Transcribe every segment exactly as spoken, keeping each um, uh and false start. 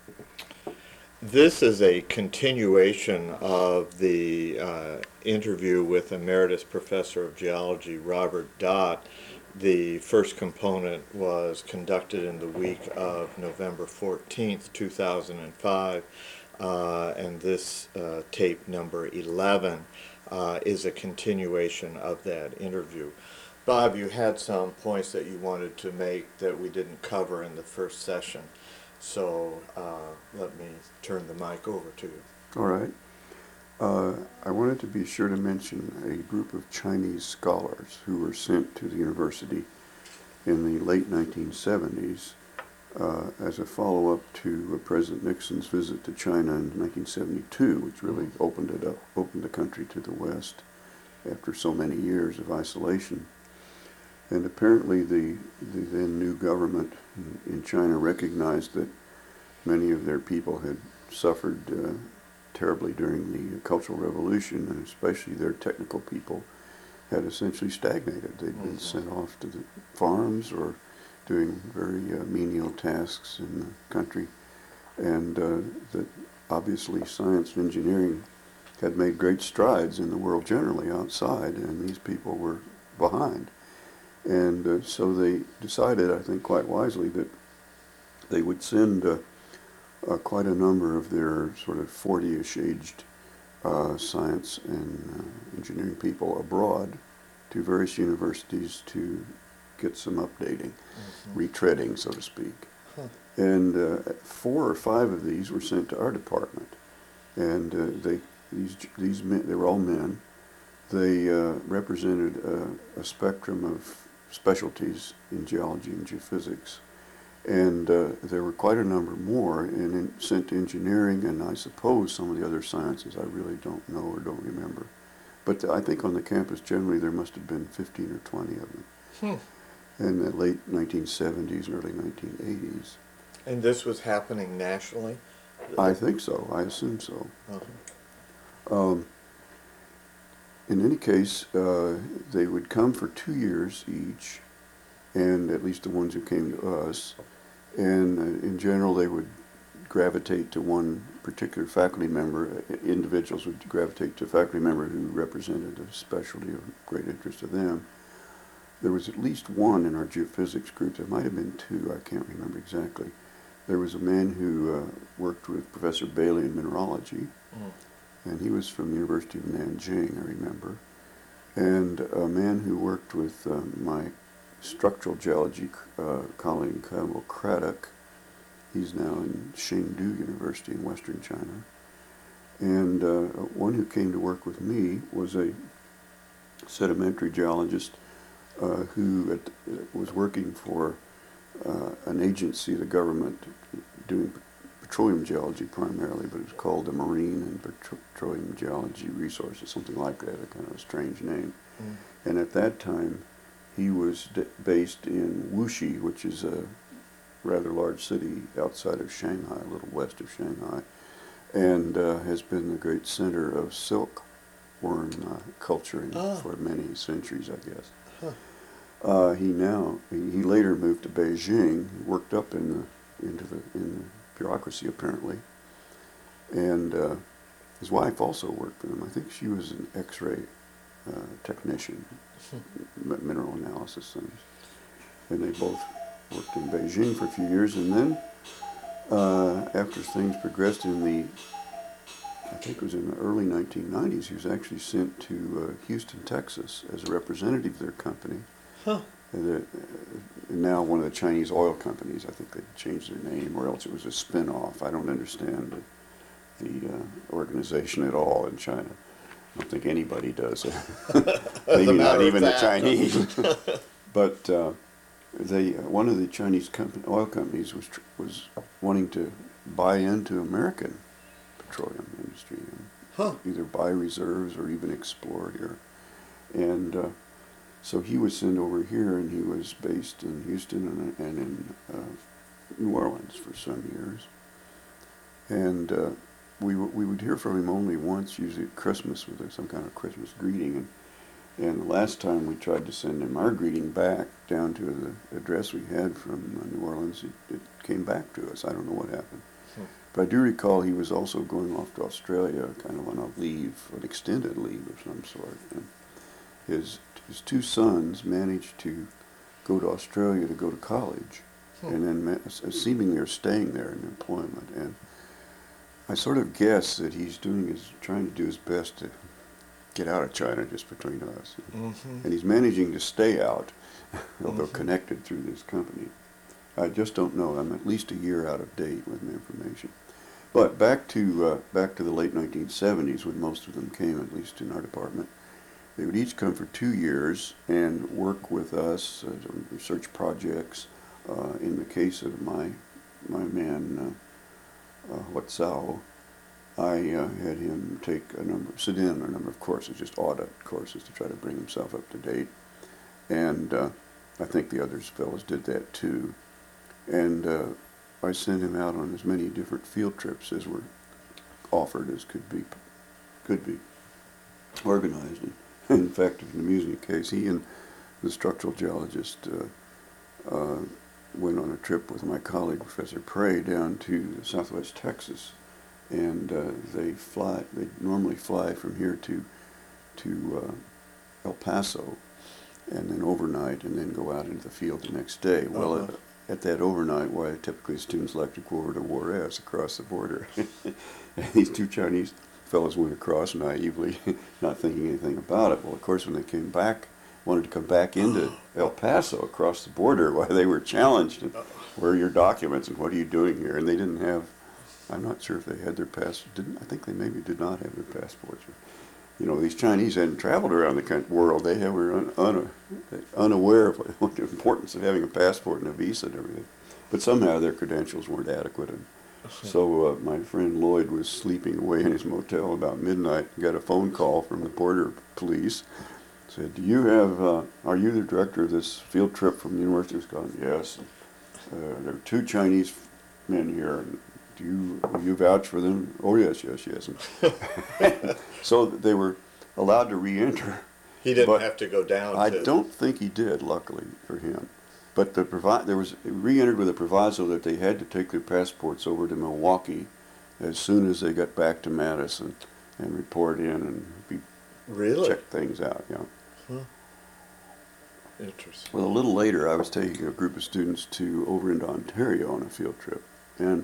This is a continuation of the uh, interview with Emeritus Professor of Geology Robert Dott. The first component was conducted in the week of November fourteenth, two thousand five, uh, and this uh, tape number eleven uh, is a continuation of that interview. Bob, you had some points that you wanted to make that we didn't cover in the first session. So uh, let me turn the mic over to you. All right. Uh, I wanted to be sure to mention a group of Chinese scholars who were sent to the university in the late nineteen seventies uh, as a follow-up to uh, President Nixon's visit to China in nineteen seventy-two, which really opened it up, opened the country to the West after so many years of isolation. And apparently the, the then new government in, in China recognized that many of their people had suffered uh, terribly during the Cultural Revolution, and especially their technical people had essentially stagnated. They'd been mm-hmm. sent off to the farms or doing very uh, menial tasks in the country, and uh, that obviously science and engineering had made great strides in the world generally outside, and these people were behind. And uh, so they decided, I think quite wisely, that they would send uh, uh, quite a number of their sort of forty-ish aged uh, science and uh, engineering people abroad to various universities to get some updating, mm-hmm. retreading, so to speak. Huh. And uh, four or five of these were sent to our department. And uh, they these these men, they were all men. They uh, represented a, a spectrum of specialties in geology and geophysics, and uh, there were quite a number more and in, sent to engineering and I suppose some of the other sciences. I really don't know or don't remember, but I think on the campus generally there must have been fifteen or twenty of them hmm. in the late nineteen seventies, early nineteen eighties. And this was happening nationally? I think so. I assume so. Uh-huh. Um, In any case, uh, they would come for two years each, and at least the ones who came to us, and uh, in general they would gravitate to one particular faculty member. Individuals would gravitate to a faculty member who represented a specialty of great interest to them. There was at least one in our geophysics group. There might have been two, I can't remember exactly. There was a man who uh, worked with Professor Bailey in mineralogy, mm. and he was from the University of Nanjing, I remember, and a man who worked with uh, my structural geology uh, colleague, Campbell Craddock. He's now in Chengdu University in Western China. And uh, one who came to work with me was a sedimentary geologist uh, who at, was working for uh, an agency, the government, doing petroleum geology primarily, but it was called the Marine and Petroleum Geology Resources, something like that, a kind of a strange name. Mm. And at that time, he was d- based in Wuxi, which is a rather large city outside of Shanghai, a little west of Shanghai, and uh, has been the great center of silkworm uh, culturing oh. for many centuries, I guess. Huh. Uh, he now, he, he later moved to Beijing, worked up in the, into the, in the bureaucracy apparently, and uh, his wife also worked for them. I think she was an X-ray uh, technician, m- mineral analysis things, and they both worked in Beijing for a few years, and then uh, after things progressed in the, I think it was in the early nineteen nineties, he was actually sent to uh, Houston, Texas as a representative of their company. Huh. And uh, now one of the Chinese oil companies, I think they changed their name, or else it was a spin-off. I don't understand the, the uh, organization at all in China. I don't think anybody does. Maybe not even the Chinese. But uh, they, uh, one of the Chinese company, oil companies was tr- was wanting to buy into American petroleum industry, and huh. either buy reserves or even explore here. And uh, so he was sent over here, and he was based in Houston and, and in uh, New Orleans for some years. And uh, we w- we would hear from him only once, usually at Christmas, with some kind of Christmas greeting. And, and the last time we tried to send him our greeting back down to the address we had from uh, New Orleans, it, it came back to us. I don't know what happened. Hmm. But I do recall he was also going off to Australia, kind of on a leave, an extended leave of some sort. And his his two sons managed to go to Australia to go to college, Hmm. and then ma- seemingly are staying there in employment. And I sort of guess that he's doing his trying to do his best to get out of China, just between us. Mm-hmm. And he's managing to stay out, although Mm-hmm. connected through this company. I just don't know. I'm at least a year out of date with my information. But back to uh, back to the late nineteen seventies, when most of them came, at least in our department. They would each come for two years and work with us uh, on research projects. Uh, in the case of my my man uh, uh, Huatzao, I uh, had him take a number, sit in on a number of courses, just audit courses to try to bring himself up to date. And uh, I think the other fellows did that too. And uh, I sent him out on as many different field trips as were offered as could be could be organized. And in fact, in an amusing case, he and the structural geologist uh, uh, went on a trip with my colleague, Professor Prey, down to southwest Texas. And uh, they fly, they normally fly from here to, to uh, El Paso, and then overnight, and then go out into the field the next day. Well, Uh-huh. at, at that overnight, why typically students like to go over to Juarez across the border. And these two Chinese fellows went across naively, not thinking anything about it. Well, of course, when they came back, wanted to come back into El Paso across the border, why they were challenged. And, where are your documents and what are you doing here? And they didn't have, I'm not sure if they had their pass. Didn't I think they maybe did not have their passports. You know, these Chinese hadn't traveled around the coun- world. They were un, un, unaware of what the importance of having a passport and a visa and everything. But somehow their credentials weren't adequate. And so uh, my friend Lloyd was sleeping away in his motel about midnight and got a phone call from the border police. Said, "Do you have? Uh, are you the director of this field trip from the University of Scotland?" "Yes." Uh, "there are two Chinese men here. And do you will you vouch for them?" "Oh yes, yes, yes." So they were allowed to re-enter. He didn't But have to go down I to... don't think he did, luckily for him. But the provi- there was re-entered with a proviso that they had to take their passports over to Milwaukee as soon as they got back to Madison and report in and be, Really? check things out. Yeah. Huh. Interesting. Well, a little later, I was taking a group of students to over into Ontario on a field trip, and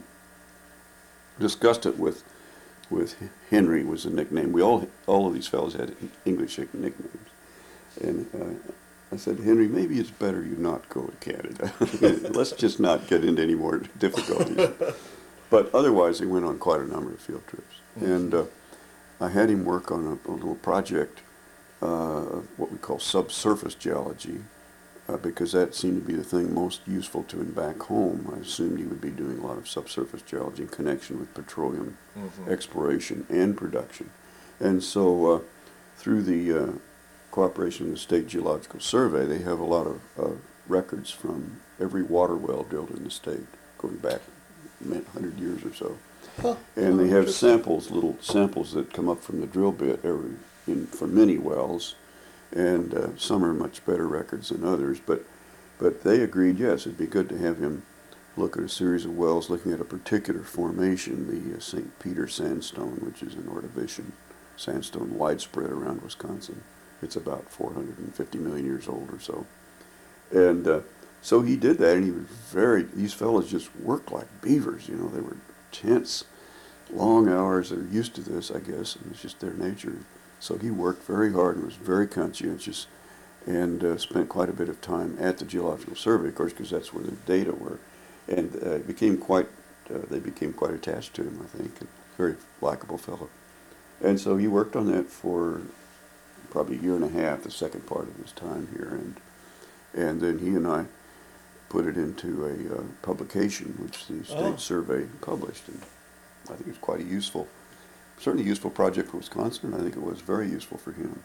discussed it with with Henry was the nickname. We all all of these fellows had English nicknames, and uh, I said, "Henry, maybe it's better you not go to Canada. Let's just not get into any more difficulties." But otherwise, they went on quite a number of field trips, Mm-hmm. and uh, I had him work on a, a little project, uh, what we call subsurface geology, uh, because that seemed to be the thing most useful to him back home. I assumed he would be doing a lot of subsurface geology in connection with petroleum Mm-hmm. exploration and production. And so uh, through the uh, cooperation of the State Geological Survey, they have a lot of uh, records from every water well drilled in the state, going back one hundred years or so. Huh. And they Oh, have interesting. samples, little samples that come up from the drill bit every, in, for many wells, and uh, some are much better records than others. But, but they agreed, yes, it'd be good to have him look at a series of wells looking at a particular formation, the uh, Saint Peter Sandstone, which is an Ordovician sandstone widespread around Wisconsin. It's about four hundred fifty million years old or so. And uh, so he did that, and he was very, these fellows just worked like beavers, you know, they were tense, long hours. They're used to this, I guess, and it's just their nature. So he worked very hard and was very conscientious, and uh, spent quite a bit of time at the Geological Survey, of course, because that's where the data were, and uh, became quite, uh, they became quite attached to him, I think, and very likable fellow. And so he worked on that for probably a year and a half, the second part of his time here, and and then he and I put it into a uh, publication, which the State Oh. Survey published, and I think it's quite a useful, certainly a useful project for Wisconsin, and I think it was very useful for him.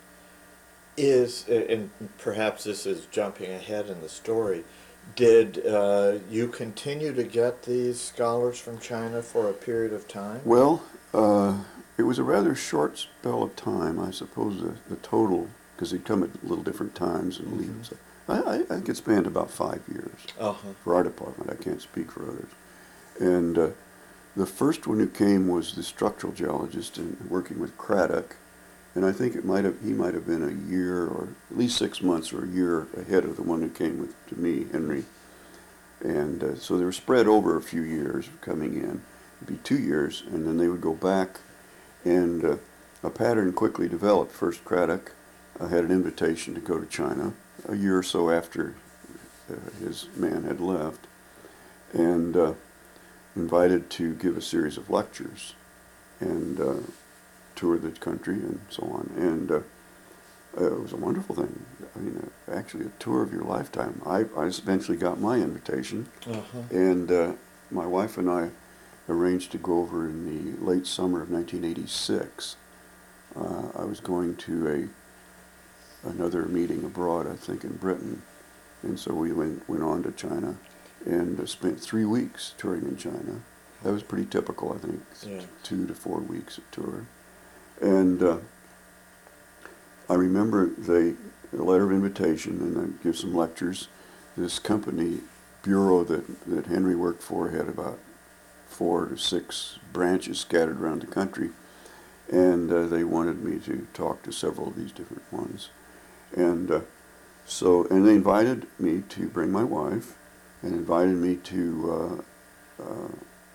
Is, and perhaps this is jumping ahead in the story, did uh, you continue to get these scholars from China for a period of time? Well, uh, it was a rather short spell of time, I suppose, the, the total, because they'd come at little different times and leave. Mhm. So I, I, I think it spanned about five years Uh-huh. for our department. I can't speak for others. And uh, The first one who came was the structural geologist and working with Craddock, and I think it might have he might have been a year or at least six months or a year ahead of the one who came with to me, Henry. And uh, so they were spread over a few years coming in. It'd be two years, and then they would go back, and uh, a pattern quickly developed. First, Craddock uh, had an invitation to go to China a year or so after uh, his man had left, and uh, invited to give a series of lectures and uh, tour the country and so on. And uh, it was a wonderful thing. I mean, uh, actually, a tour of your lifetime. I, I eventually got my invitation, Uh-huh. and uh, my wife and I arranged to go over in the late summer of nineteen eighty-six. Uh, I was going to a another meeting abroad, I think, in Britain, and so we went went on to China, and uh, spent three weeks touring in China. That was pretty typical, I think, Yeah. two to four weeks of tour. And uh, I remember they a letter of invitation, and I give some lectures. This company bureau that that Henry worked for had about four to six branches scattered around the country, and uh, they wanted me to talk to several of these different ones. And uh, so, and they invited me to bring my wife, and invited me to uh, uh,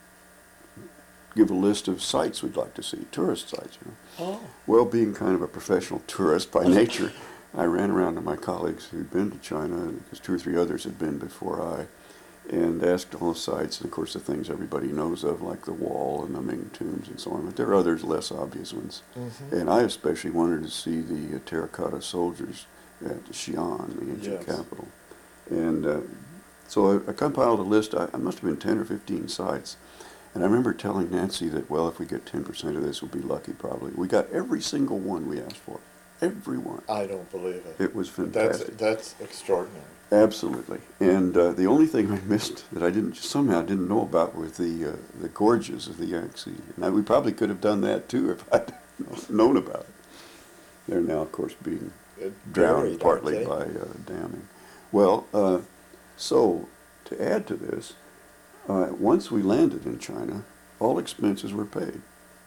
give a list of sites we'd like to see, tourist sites. You know. Oh. Well, being kind of a professional tourist by nature, I ran around to my colleagues who'd been to China, because two or three others had been before I, and asked all the sites, and of course the things everybody knows of, like the Wall and the Ming tombs and so on, but there are others less obvious ones. Mm-hmm. And I especially wanted to see the uh, terracotta soldiers at Xi'an, the ancient Yes. capital. And uh, so I, I compiled a list. I, I must have been ten or fifteen sites. And I remember telling Nancy that, well, if we get ten percent of this, we'll be lucky probably. We got every single one we asked for. Every one. I don't believe it. It was That's fantastic. that's extraordinary. Absolutely. And uh, the only thing I missed that I didn't somehow didn't know about was the uh, the gorges of the Yangtze. And I, we probably could have done that too if I'd known about it. They're now, of course, being Uh, drowned buried, partly aren't by uh, damming. Well, uh, so to add to this, uh, once we landed in China, all expenses were paid.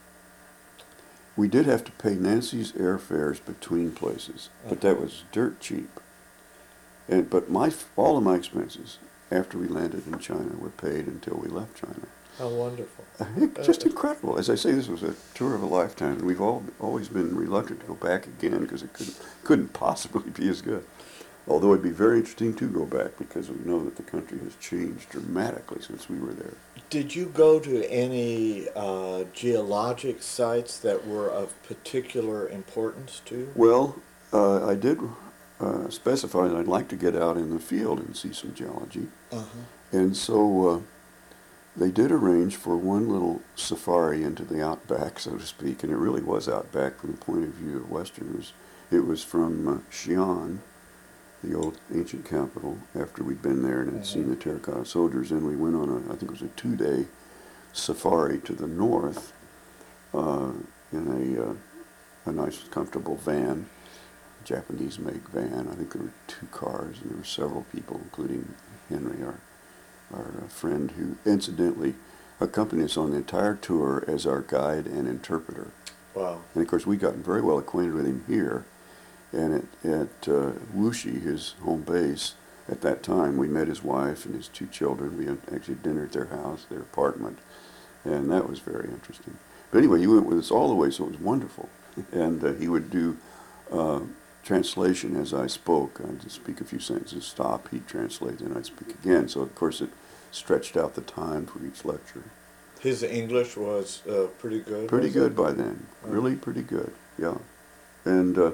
We did have to pay Nancy's airfares between places, but that was dirt cheap. And but my all of my expenses after we landed in China were paid until we left China. How wonderful. It, just incredible. As I say, this was a tour of a lifetime, and we've all always been reluctant to go back again because it couldn't, couldn't possibly be as good. Although it'd be very interesting to go back because we know that the country has changed dramatically since we were there. Did you go to any uh, geologic sites that were of particular importance to you? Well, uh, I did uh, specify that I'd like to get out in the field and see some geology. Uh-huh. And so uh, they did arrange for one little safari into the outback, so to speak, and it really was outback from the point of view of Westerners. It was from uh, Xi'an, the old ancient capital, after we'd been there and had Mhm. seen the terracotta soldiers, and we went on a, I think it was a two-day safari to the north uh, in a, uh, a nice, comfortable van, Japanese-made van. I think there were two cars, and there were several people, including Henry, our, our uh, friend, who incidentally accompanied us on the entire tour as our guide and interpreter. Wow. And of course, we'd gotten very well acquainted with him here. And at, at uh, Wuxi, his home base, at that time, we met his wife and his two children. We had actually dinner at their house, their apartment, and that was very interesting. But anyway, he went with us all the way, so it was wonderful. And uh, he would do uh, translation as I spoke. I'd just speak a few sentences, stop, he'd translate, and I'd speak again. So, of course, it stretched out the time for each lecture. His English was uh, pretty good? Pretty was good it? by then. Oh. Really pretty good, yeah. And uh,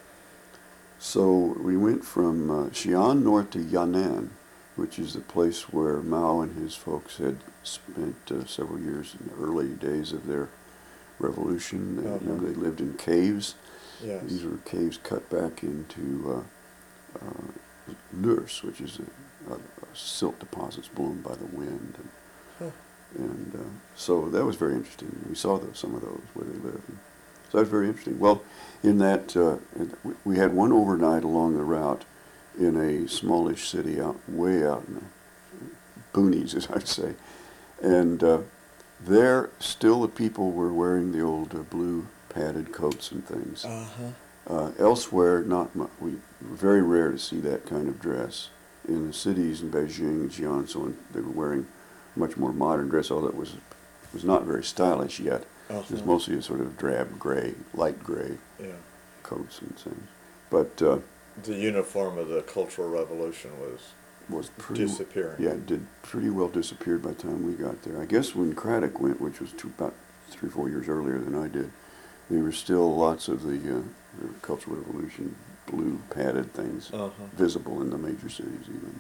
so we went from uh, Xi'an north to Yan'an, which is the place where Mao and his folks had spent uh, several years in the early days of their revolution. They, you know, Uh-huh. they lived in caves. Yes. These were caves cut back into uh, uh, Lurs, which is a, a, a silt deposits blown by the wind. And, Huh. and uh, so that was very interesting. We saw those, some of those where they lived. So that was very interesting. Well, in that, uh, we had one overnight along the route in a smallish city out, way out in the boonies, as I'd say. And uh, There, still the people were wearing the old uh, blue padded coats and things. Uh-huh. Uh, elsewhere, not mu- we very rare to see that kind of dress. In the cities in Beijing and Xi'an, so on, they were wearing much more modern dress, although it was was not very stylish yet. Uh-huh. It was mostly a sort of drab gray, light gray Yeah. coats and things. But uh, The uniform of the Cultural Revolution was was pretty disappearing. Yeah, it did pretty well disappeared by the time we got there. I guess when Craddock went, which was two, about three, four years earlier than I did, there were still lots of the, uh, the Cultural Revolution blue padded things Uh-huh. visible in the major cities even.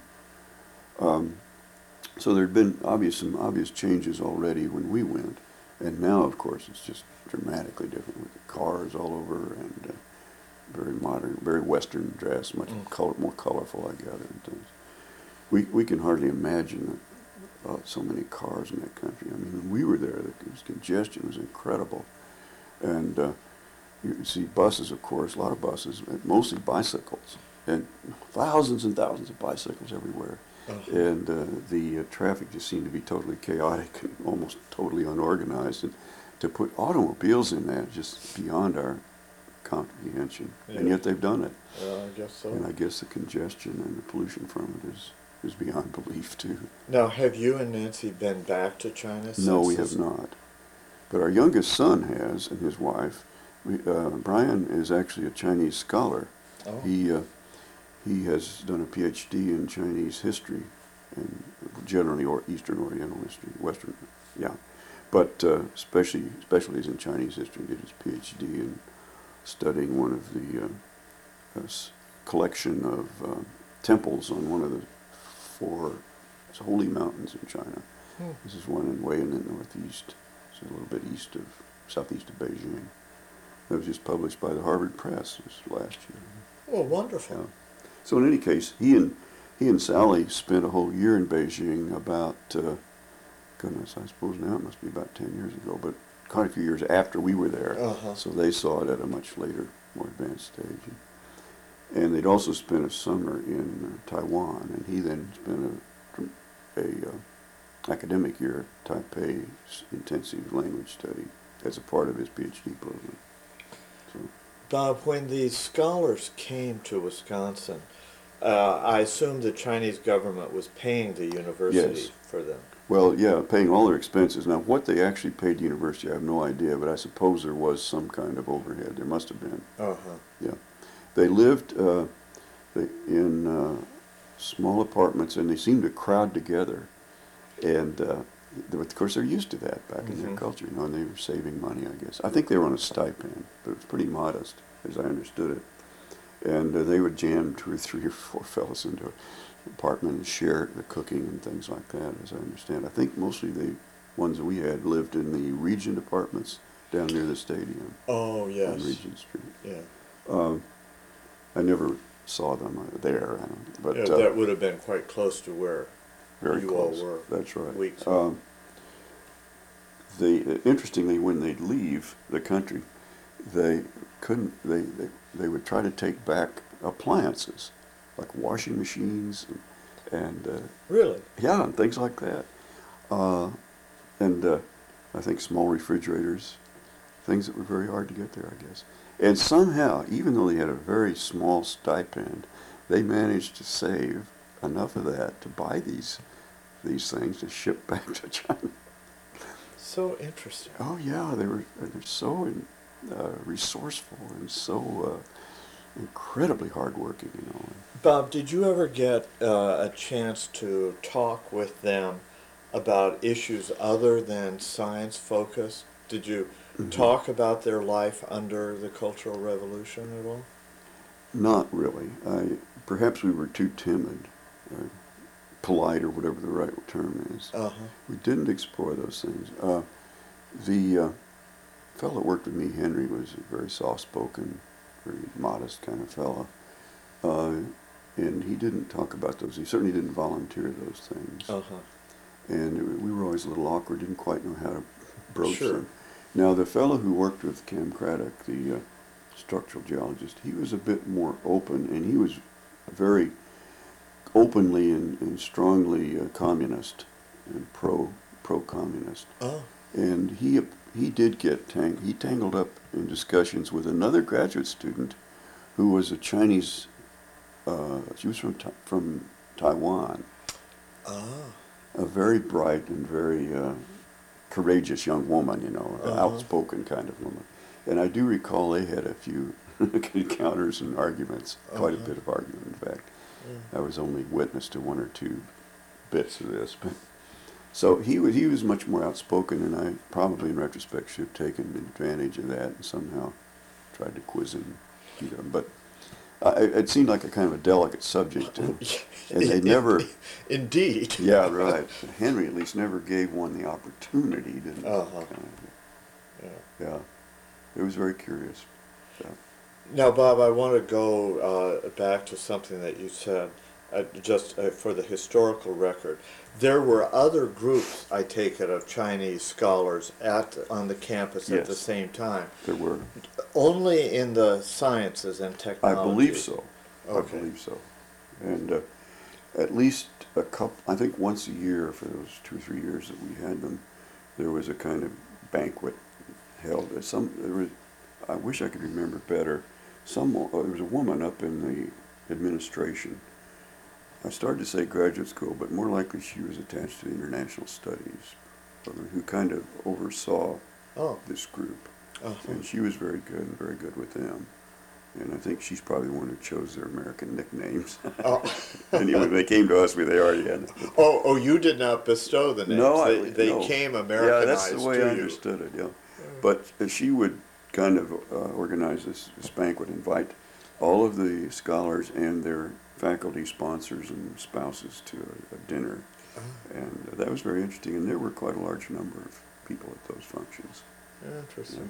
Um, so there'd been obvious some obvious changes already when we went, and now of course it's just dramatically different with the cars all over and uh, very modern, very Western dress, much Mm. color, more colorful, I gather, and things. We we can hardly imagine uh, so many cars in that country. I mean, when we were there, the congestion was incredible, and uh, you see buses, of course, a lot of buses, mostly bicycles, and thousands and thousands of bicycles everywhere. Uh-huh. And uh, the uh, traffic just seemed to be totally chaotic and almost totally unorganized. And to put automobiles in that just beyond our comprehension. Yeah. And yet they've done it. Uh, I guess so. And I guess the congestion and the pollution from it is, is beyond belief, too. Now, have you and Nancy been back to China since? No, we this- have not. But our youngest son has, and his wife. We, uh, Brian is actually a Chinese scholar. Oh. He uh, he has done a P H D in Chinese history, and generally or Eastern Oriental history, Western, yeah. But uh, especially specialties in Chinese history. Did his P H D in studying one of the uh, uh, s- collection of uh, temples on one of the four holy mountains in China. Hmm. This is one in way in the northeast. It's a little bit east of southeast of Beijing. That was just published by the Harvard Press this last year. Well, wonderful. Yeah. So in any case, he and he and Sally spent a whole year in Beijing. About uh, goodness, I suppose now it must be about ten years ago, but quite a few years after we were there. Uh-huh. So they saw it at a much later, more advanced stage. And they'd also spent a summer in uh, Taiwan, and he then spent a, a uh, academic year at Taipei intensive language study as a part of his P H D program. So. Bob, when these scholars came to Wisconsin, uh, I assume the Chinese government was paying the university Yes. for them. Well, yeah, paying all their expenses. Now, what they actually paid the university, I have no idea, but I suppose there was some kind of overhead. There must have been. Uh-huh. Yeah. They lived uh, they, in uh, small apartments, and they seemed to crowd together. And, uh, they, of course, they're used to that back in their Mhm. culture, you know, and they were saving money, I guess. I think they were on a stipend, but it was pretty modest, as I understood it. And uh, they would jam two or three or four fellows into an apartment and share the cooking and things like that, as I understand. I think mostly the ones that we had lived in the Regent apartments down near the stadium Oh, yes. on Regent Street. Yeah. Um, I never saw them uh, there, I don't, but yeah, uh, that would have been quite close to where very you close. all were. That's right. weeks ago. Um, they uh, interestingly, when they'd leave the country, they couldn't. They, they they would try to take back appliances, like washing machines and, and uh, Really? yeah, and things like that. Uh, and uh, I think small refrigerators, things that were very hard to get there, I guess. And somehow, even though they had a very small stipend, they managed to save enough of that to buy these these things to ship back to China. So interesting. Oh yeah, they were they're so in, uh, resourceful and so uh, incredibly hardworking, you know. Bob, did you ever get uh, a chance to talk with them about issues other than science focused? Did you Mhm. talk about their life under the Cultural Revolution at all? Not really. I perhaps we were too timid, or polite, or whatever the right term is. Uh-huh. We didn't explore those things. Uh, the uh, fellow that worked with me, Henry, was a very soft-spoken, very modest kind of fellow. Uh, and he didn't talk about those. He certainly didn't volunteer those things. Uh-huh. And it, we were always a little awkward, didn't quite know how to broach Sure. them. Now, the fellow who worked with Cam Craddock, the uh, structural geologist, he was a bit more open, and he was very openly and, and strongly uh, communist and pro pro communist. Oh. and he he did get tang he tangled up in discussions with another graduate student who was a Chinese. Uh, she was from from Taiwan. Ah. A very bright and very uh, courageous young woman, you know, uh-huh. outspoken kind of woman. And I do recall they had a few encounters and arguments, quite uh-huh. a bit of argument, in fact. Yeah. I was only witness to one or two bits of this. But so he was, he was much more outspoken, and I probably, in retrospect, should have taken advantage of that and somehow tried to quiz him. You know, but uh, it, it seemed like a kind of a delicate subject, and, and they never... Indeed. Yeah, right. But Henry at least never gave one the opportunity, didn't he? Uh-huh. Kind of, Yeah. yeah. It was very curious. Yeah. Now, Bob, I want to go uh, back to something that you said, uh, just uh, for the historical record. There were other groups, I take it, of Chinese scholars at on the campus Yes. at the same time. There were. Only in the sciences and technology. I believe so. Okay. I believe so. And uh, at least a couple, I think once a year for those two or three years that we had them, there was a kind of banquet held. At some, there was, I wish I could remember better. Some, uh, there was a woman up in the administration. I started to say graduate school, but more likely she was attached to the international studies, who kind of oversaw oh. this group. Uh-huh. And she was very good and very good with them. And I think she's probably the one who chose their American nicknames. Oh. Anyway, when they came to us, we they already had. Oh, oh, you did not bestow the names. No, they, I, they no. came Americanized Yeah, that's the way to I you. understood it. Yeah, but uh, she would kind of uh, organize this, this banquet, invite all of the scholars and their faculty sponsors and spouses to a, a dinner, Oh. and uh, that was very interesting. And there were quite a large number of people at those functions. Interesting.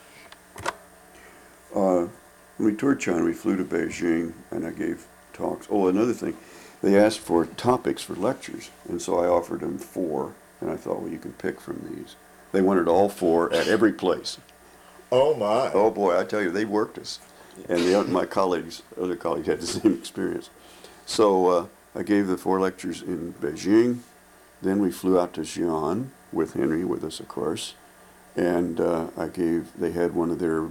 Uh, when we toured China, we flew to Beijing, and I gave talks. Oh, another thing, they asked for topics for lectures, and so I offered them four, and I thought, well, you can pick from these. They wanted all four at every place. Oh my! Oh boy, I tell you, they worked us, and the, my colleagues, other colleagues, had the same experience. So uh, I gave the four lectures in Beijing. Then we flew out to Xi'an with Henry with us, of course, and uh, I gave. They had one of their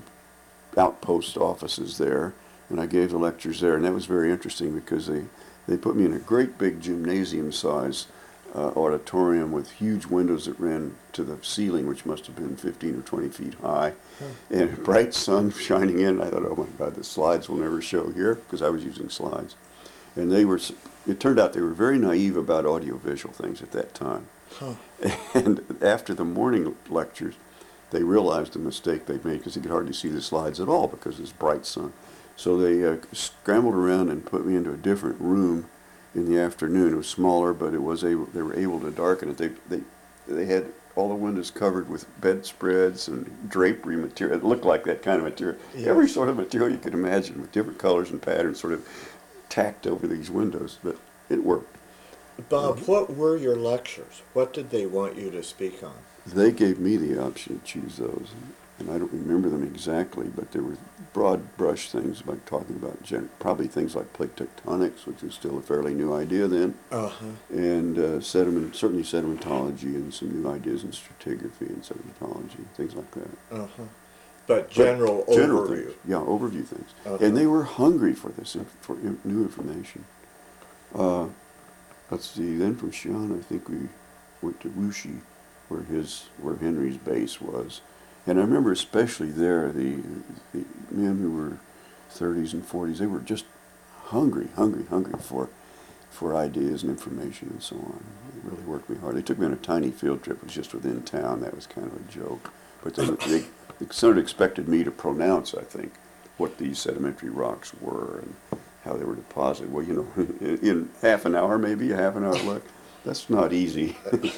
outpost offices there, and I gave the lectures there, and that was very interesting because they, they put me in a great big gymnasium-size uh, auditorium with huge windows that ran to the ceiling, which must have been fifteen or twenty feet high, hmm. and a bright sun shining in. I thought, oh my God, the slides will never show here, because I was using slides. And they were, it turned out they were very naive about audiovisual things at that time. Huh. And after the morning lectures, they realized the mistake they'd made because they could hardly see the slides at all because of this bright sun. So they uh, scrambled around and put me into a different room in the afternoon. It was smaller, but it was able, they were able to darken it. They, they, they had all the windows covered with bedspreads and drapery material. It looked like that kind of material. Yeah. Every sort of material you could imagine with different colors and patterns sort of tacked over these windows, but it worked. Bob, what were your lectures? What did they want you to speak on? They gave me the option to choose those, and I don't remember them exactly, but there were broad brush things like talking about gen probably things like plate tectonics, which was still a fairly new idea then, uh-huh. and uh, sediment, certainly sedimentology and some new ideas in stratigraphy and sedimentology, things like that. Uh-huh. But general but general overview. Things, yeah, overview things. Uh-huh. And they were hungry for this, for new information. Uh, let's see, then from Xi'an, I think we went to Wuxi, where his, where Henry's base was. And I remember especially there, the, the men who were thirties and forties, they were just hungry, hungry, hungry for, for ideas and information and so on. They really worked me hard. They took me on a tiny field trip. It was just within town. That was kind of a joke. But they, they, they sort of expected me to pronounce, I think, what these sedimentary rocks were and how they were deposited. Well, you know, in, in half an hour, maybe a half an hour look, that's not easy.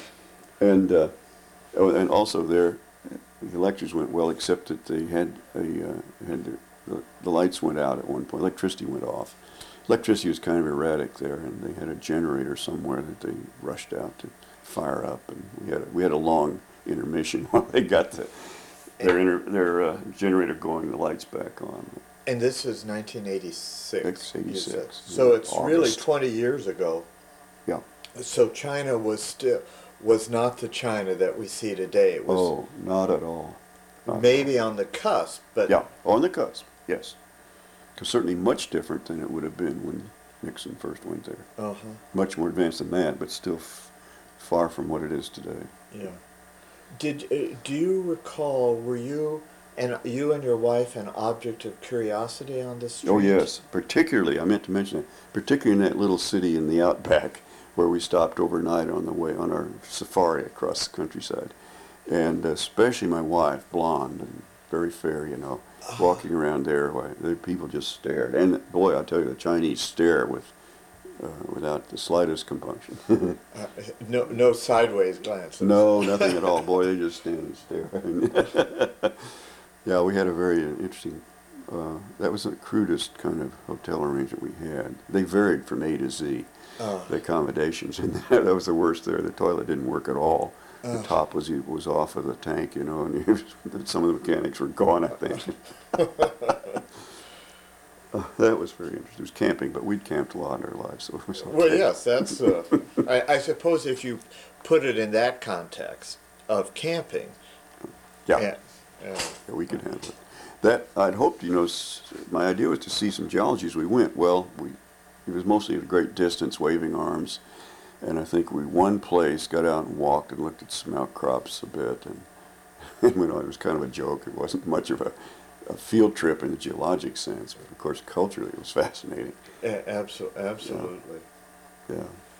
and uh, oh, and also there, the lectures went well, except that they had a uh, had the, the, the lights went out at one point. Electricity went off. Electricity was kind of erratic there, and they had a generator somewhere that they rushed out to fire up, and we had a, we had a long intermission while they got the, their inter, their uh, generator going, the lights back on. And this is nineteen eighty-six. eighty-six. So it's August. really twenty years ago. Yeah. So China was still was not the China that we see today. It was Oh, not at all. Not at maybe all. on the cusp, but Yeah, on the cusp, yes. 'Cause certainly much different than it would have been when Nixon first went there. uh-huh, Much more advanced than that, but still f far from what it is today. yeah. Did uh, do you recall? Were you and you and your wife an object of curiosity on the street? Oh, yes, particularly, I meant to mention it, particularly in that little city in the outback where we stopped overnight on the way, on our safari across the countryside. And especially my wife, blonde and very fair, you know, walking around there, why, the people just stared. And boy, I tell you, the Chinese stare with, uh, without the slightest compunction. Uh, no, no sideways glances. No, nothing at all. Boy, they just stand and stare. Yeah, we had a very interesting, uh, that was the crudest kind of hotel arrangement we had. They varied from A to Z, Uh, the accommodations, and that was the worst there. The toilet didn't work at all. The uh, top was was off of the tank, you know, and some of the mechanics were gone, I think. Uh, that was very interesting. It was camping, but we'd camped a lot in our lives, so it was okay. well, yes, that's. Uh, I, I suppose if you put it in that context of camping, Yeah. yeah, uh, Yeah, we could handle it. That, I'd hoped, you know, s- my idea was to see some geology as we went. Well, we, it was mostly at a great distance, waving arms, and I think we, one place, got out and walked and looked at some outcrops a bit, and, and you know, it was kind of a joke. It wasn't much of a, a field trip in the geologic sense, but of course, culturally, it was fascinating. a- abso- absolutely. Yeah.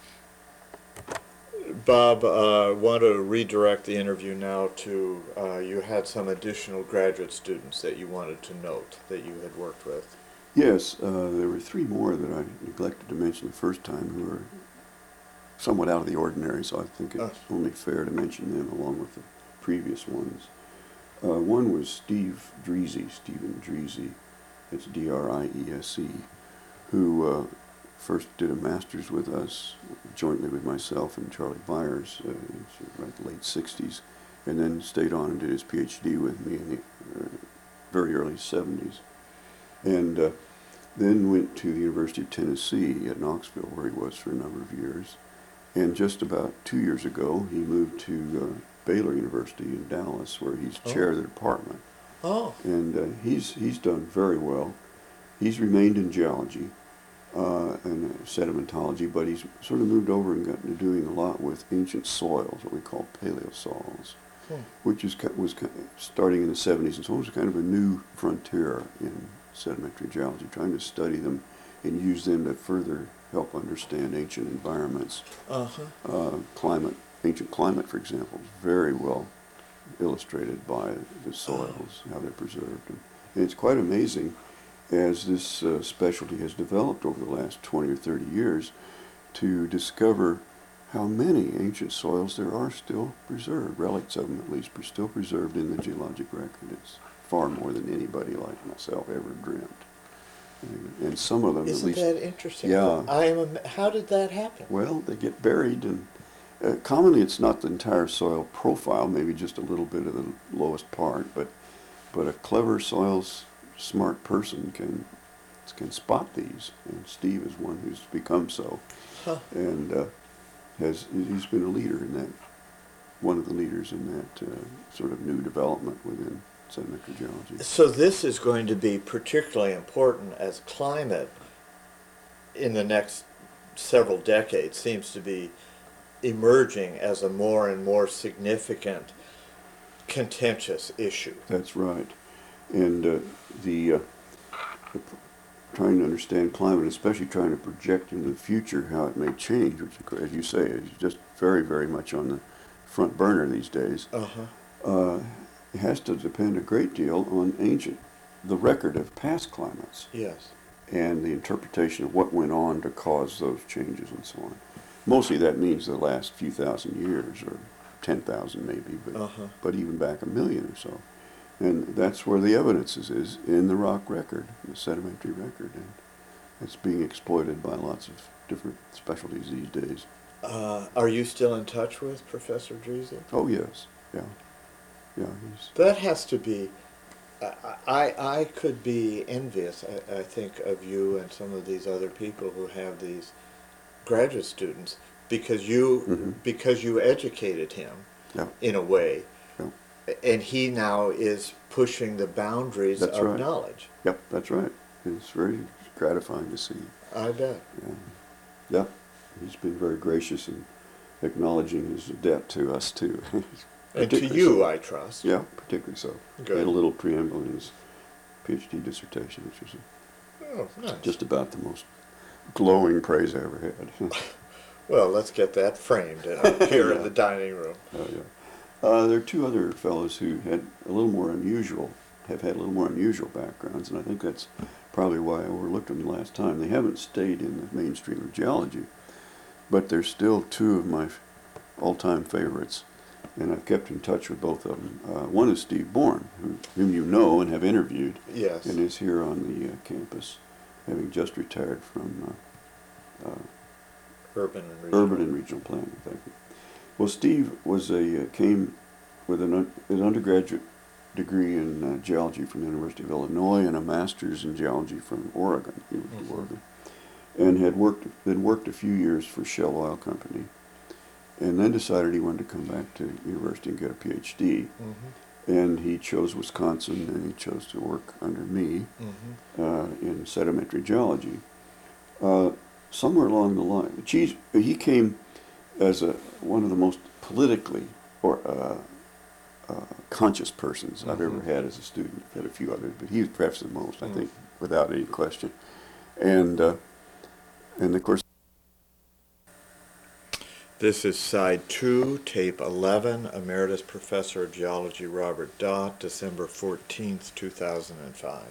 Bob, uh, want to redirect the interview now to uh, you had some additional graduate students that you wanted to note that you had worked with. Yes, uh, there were three more that I neglected to mention the first time who were somewhat out of the ordinary, so I think it's Uh. only fair to mention them along with the previous ones. Uh, one was Steve Dreese, Stephen Dreese, it's D R I E S E, who uh, first did a master's with us, jointly with myself and Charlie Byers, uh, in like the late sixties, and then stayed on and did his PhD with me in the uh, very early seventies. And uh, then went to the University of Tennessee at Knoxville, where he was for a number of years. And just about two years ago, he moved to uh, Baylor University in Dallas, where he's Oh. chair of the department. Oh, And uh, he's he's done very well. He's remained in geology uh, and uh, sedimentology, but he's sort of moved over and gotten to doing a lot with ancient soils, what we call paleosols, Hmm. which is ki- was ki- starting in the seventies, and so it was kind of a new frontier in sedimentary geology, trying to study them and use them to further help understand ancient environments. uh-huh. Uh, climate, ancient climate, for example, is very well illustrated by the soils, how they're preserved. And, and it's quite amazing as this uh, specialty has developed over the last twenty or thirty years to discover how many ancient soils there are still preserved, relics of them at least, are still preserved in the geologic record. It's far more than anybody like myself ever dreamt. And, and some of them Isn't at least, that interesting? yeah. I am. am- How did that happen? well, they get buried, and uh, commonly it's not the entire soil profile, maybe just a little bit of the lowest part, but but a clever soils smart person can can spot these, and Steve is one who's become so, Huh. and uh, has he's been a leader in that, one of the leaders in that uh, sort of new development within sedimentary geology. So this is going to be particularly important as climate in the next several decades seems to be emerging as a more and more significant contentious issue. That's right. And uh, the, uh, the pr- trying to understand climate, especially trying to project into the future how it may change, which, of course, as you say, is just very, very much on the front burner these days, Uh-huh. uh, it has to depend a great deal on ancient, the record of past climates Yes. and the interpretation of what went on to cause those changes and so on. Mostly that means the last few thousand years, or ten thousand maybe, but, Uh-huh. but even back a million or so. And that's where the evidence is, is in the rock record, the sedimentary record, and it's being exploited by lots of different specialties these days. Uh, are you still in touch with Professor Dreese? Oh yes, yeah, yeah. He's That has to be. I, I, I could be envious, I, I think, of you and some of these other people who have these graduate students because you Mhm. because you educated him Yeah, in a way, yeah, and he now is pushing the boundaries that's of right. knowledge. Yep, that's right. It's very gratifying to see. I bet. Yeah, yeah. He's been very gracious in acknowledging his debt to us too. And to Particularly you, so. I trust. Yeah, particularly so. He Good. had a little preamble in his PhD dissertation, which was Oh, nice. just about the most glowing praise I ever had. Well, let's get that framed in- here in Yeah. the dining room. Oh, yeah. Uh, there are two other fellows who had a little more unusual, have had a little more unusual backgrounds, and I think that's probably why I overlooked them the last time. They haven't stayed in the mainstream of geology, but they're still two of my all-time favorites, and I've kept in touch with both of them. Uh, one is Steve Bourne, who, whom you know and have interviewed, Yes. and is here on the uh, campus, having just retired from uh, uh, Urban and regional. urban and regional planning. Thank you. Well, Steve was a uh, came with an, un- an undergraduate degree in uh, geology from the University of Illinois and a master's in geology from Oregon, University of Mhm. Oregon, and had worked then worked a few years for Shell Oil Company, and then decided he wanted to come back to university and get a PhD. Mhm. And he chose Wisconsin, and he chose to work under me Mhm. uh, in sedimentary geology. Uh, somewhere along the line, geez, he came as a one of the most politically or uh, uh, conscious persons I've ever Mhm. had as a student. I've had a few others, but he was perhaps the most, I Mm. think, without any question. And uh, and of course, This is side two, tape eleven, Emeritus Professor of Geology Robert Dott, December fourteenth, two thousand five.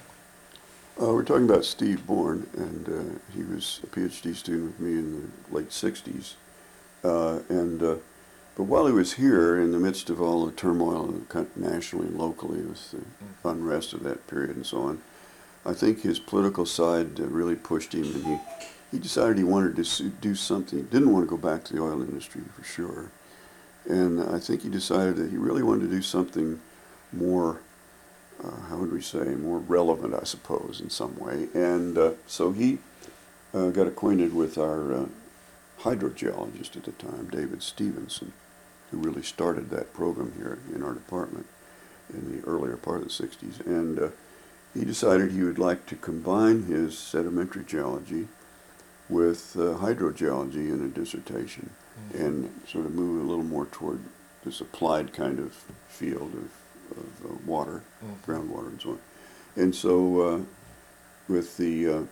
uh, we're talking about Steve Bourne, and uh, he was a PhD student with me in the late sixties. Uh, and uh, but while he was here, in the midst of all the turmoil in the coun- nationally and locally with the unrest of that period and so on, I think his political side uh, really pushed him, and he, he decided he wanted to su- do something. He didn't want to go back to the oil industry for sure, and I think he decided that he really wanted to do something more, uh, how would we say, more relevant, I suppose, in some way. And uh, so he uh, got acquainted with our uh, hydrogeologist at the time, David Stevenson, who really started that program here in our department in the earlier part of the sixties. And uh, he decided he would like to combine his sedimentary geology with uh, hydrogeology in a dissertation, Mhm. and sort of move a little more toward this applied kind of field of, of uh, water, Mhm. groundwater and so on. And so uh, with the uh,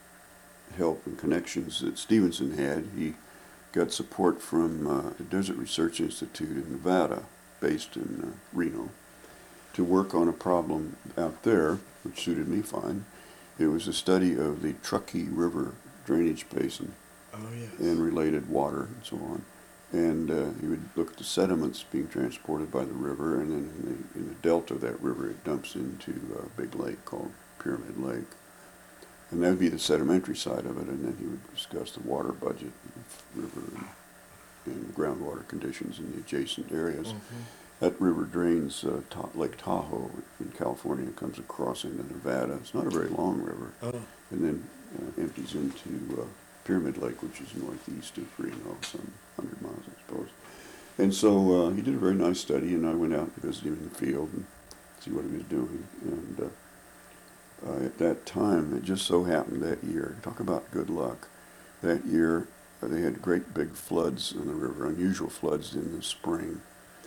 help and connections that Stevenson had, he got support from uh, the Desert Research Institute in Nevada, based in uh, Reno, to work on a problem out there, which suited me fine. It was a study of the Truckee River drainage basin Oh, yes. and related water and so on. And uh, he would look at the sediments being transported by the river, and then in the, in the delta of that river, it dumps into a big lake called Pyramid Lake. And that would be the sedimentary side of it, and then he would discuss the water budget, the river, and, and the groundwater conditions in the adjacent areas. Mhm. That river drains uh, Ta- Lake Tahoe in California, comes across into Nevada. It's not a very long river, Oh. and then uh, empties into uh, Pyramid Lake, which is northeast of Reno, some hundred miles, I suppose. And so uh, he did a very nice study, and I went out and visited him in the field and see what he was doing. And uh, uh, at that time, it just so happened that year, talk about good luck, that year uh, they had great big floods in the river, unusual floods in the spring.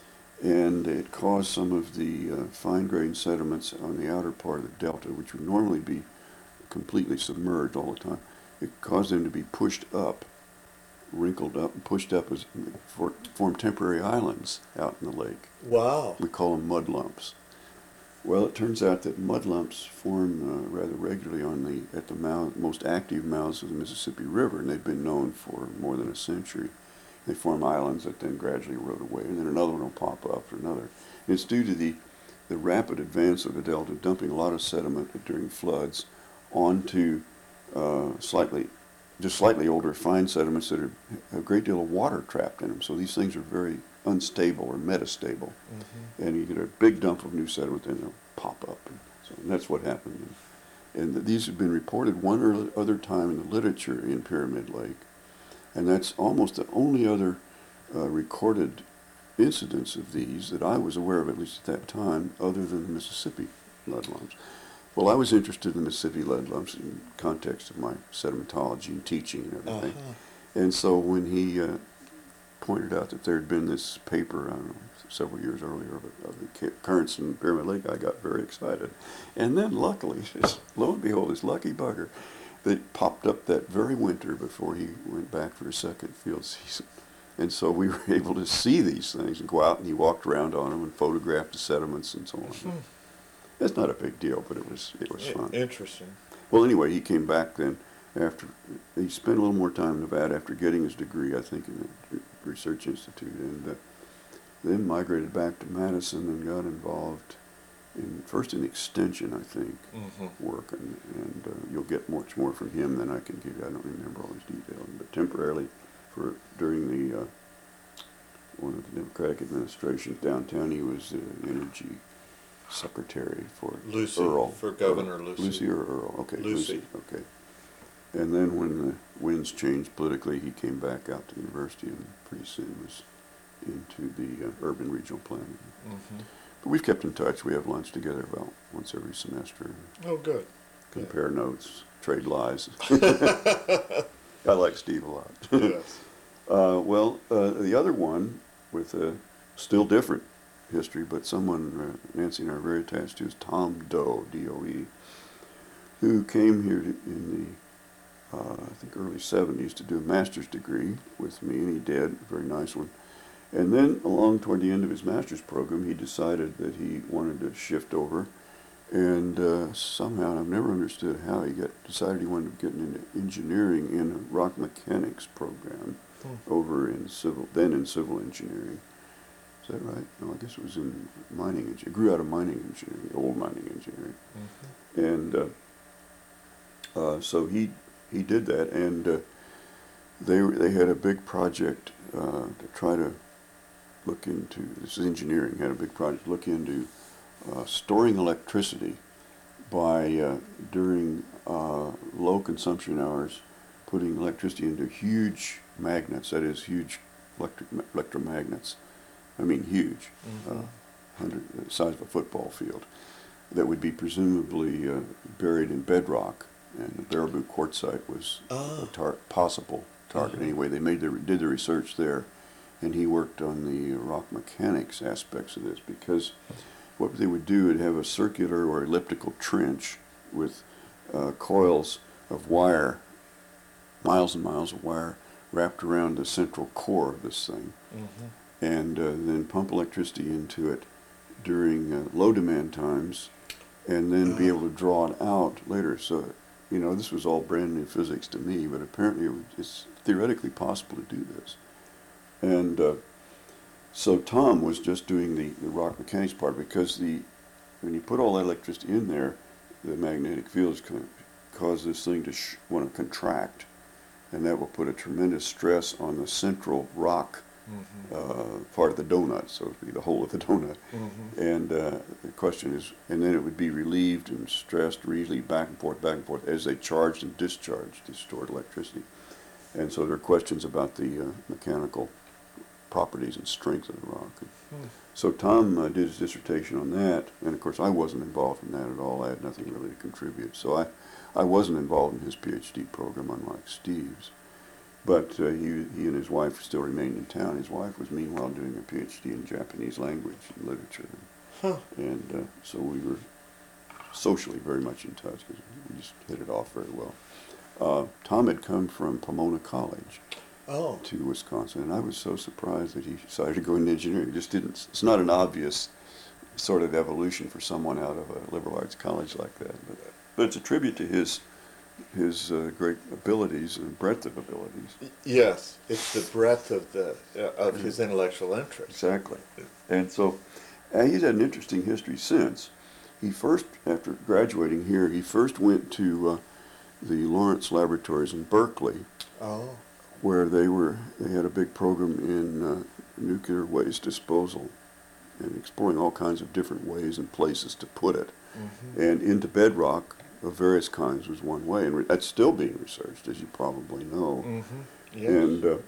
And it caused some of the uh, fine-grained sediments on the outer part of the delta, which would normally be completely submerged all the time. It caused them to be pushed up, wrinkled up, and pushed up as for, form temporary islands out in the lake. Wow. We call them mud lumps. Well, it turns out that mud lumps form uh, rather regularly on the at the mouth, most active mouths of the Mississippi River, and they've been known for more than a century. They form islands that then gradually erode away, and then another one will pop up, or another. And it's due to the, the rapid advance of the delta, dumping a lot of sediment during floods onto uh, slightly, just slightly older fine sediments that are, have a great deal of water trapped in them. So these things are very unstable or metastable. Mhm. And you get a big dump of new sediment, and they'll pop up. And, so, and that's what happened. And, and these have been reported one or other time in the literature in Pyramid Lake. And that's almost the only other uh, recorded incidents of these that I was aware of, at least at that time, other than the Mississippi lead lumps. Well, I was interested in the Mississippi lead lumps in context of my sedimentology and teaching and everything. Uh-huh. And so when he uh, pointed out that there had been this paper, I don't know, several years earlier of, of the currents in Pyramid Lake, I got very excited. And then luckily, just, lo and behold, this lucky bugger that popped up that very winter before he went back for his second field season. And so we were able to see these things and go out, and he walked around on them and photographed the sediments and so on. Hmm. It's not a big deal, but it was it was fun. Interesting. Well, anyway, he came back then after he spent a little more time in Nevada after getting his degree, I think, in the Research Institute, and uh, then migrated back to Madison and got involved in first in extension, I think, Mm-hmm. work, and, and uh, you'll get much more from him than I can give you. I don't remember all his details, but temporarily for during the uh, one of the Democratic administrations downtown, he was the energy secretary for Lucy, Earl. for Governor Lucy. Lucy or Earl? Okay, Lucy. Okay. And then when the winds changed politically, he came back out to the university and pretty soon was into the uh, urban regional planning. Mm-hmm. But we've kept in touch. We have lunch together about once every semester. Oh, good. Compare notes, trade lies. I like Steve a lot. Yes. uh, well, uh, the other one with a still different history, but someone uh, Nancy and I are very attached to, is Tom Doe, D O E, who came here to, in the, uh, I think, early seventies to do a master's degree with me, and he did, a very nice one. And then along toward the end of his master's program, he decided that he wanted to shift over, and uh, somehow, and I've never understood how, he got decided he wanted to get into engineering in a rock mechanics program Hmm. over in civil, then in civil engineering. Is that right? No, I guess it was in mining engineering. It grew out of mining engineering, old mining engineering. Mm-hmm. And uh, uh, so he he did that, and uh, they they had a big project uh, to try to look into. This is engineering had a big project to look into uh, storing electricity by uh, during uh, low consumption hours, putting electricity into huge magnets. That is, huge electric electromagnets. I mean, huge, Mm-hmm. uh, hundred the size of a football field, that would be presumably uh, buried in bedrock. And the Baraboo quartzite was Ah. a tar- possible target. Uh-huh. Anyway, they made the, did the research there, and he worked on the rock mechanics aspects of this, because what they would do would have a circular or elliptical trench with uh, coils of wire, miles and miles of wire, wrapped around the central core of this thing, Mm-hmm. and uh, then pump electricity into it during uh, low demand times, and then be able to draw it out later. So, you know, this was all brand new physics to me, but apparently it was, it's theoretically possible to do this. And uh, so Tom was just doing the, the rock mechanics part, because the when you put all that electricity in there, the magnetic fields can cause this thing to sh- want to contract, and that will put a tremendous stress on the central rock Mm-hmm. uh, part of the donut, so to speak, the whole of the donut. Mm-hmm. And uh, the question is, and then it would be relieved and stressed, relieved back and forth, back and forth, as they charged and discharged the stored electricity. And so there are questions about the uh, mechanical properties and strength of the rock. Hmm. So Tom uh, did his dissertation on that, and of course I wasn't involved in that at all. I had nothing really to contribute. So I, I wasn't involved in his PhD program, unlike Steve's. But uh, he, he and his wife still remained in town. His wife was meanwhile doing a PhD in Japanese language and literature. Huh. And uh, so we were socially very much in touch, because we just hit it off very well. Uh, Tom had come from Pomona College Oh. to Wisconsin, and I was so surprised that he decided to go into engineering. It just didn't, it's not an obvious sort of evolution for someone out of a liberal arts college like that. But, but it's a tribute to his his uh, great abilities and breadth of abilities. Yes, it's the breadth of the uh, of his intellectual interest. Exactly. And so uh, he's had an interesting history since. He first, after graduating here, he first went to uh, the Lawrence Laboratories in Berkeley, Oh. where they were they had a big program in uh, nuclear waste disposal and exploring all kinds of different ways and places to put it. Mm-hmm. And into bedrock of various kinds was one way, and re- that's still being researched, as you probably know. Mm-hmm. Yes. And uh,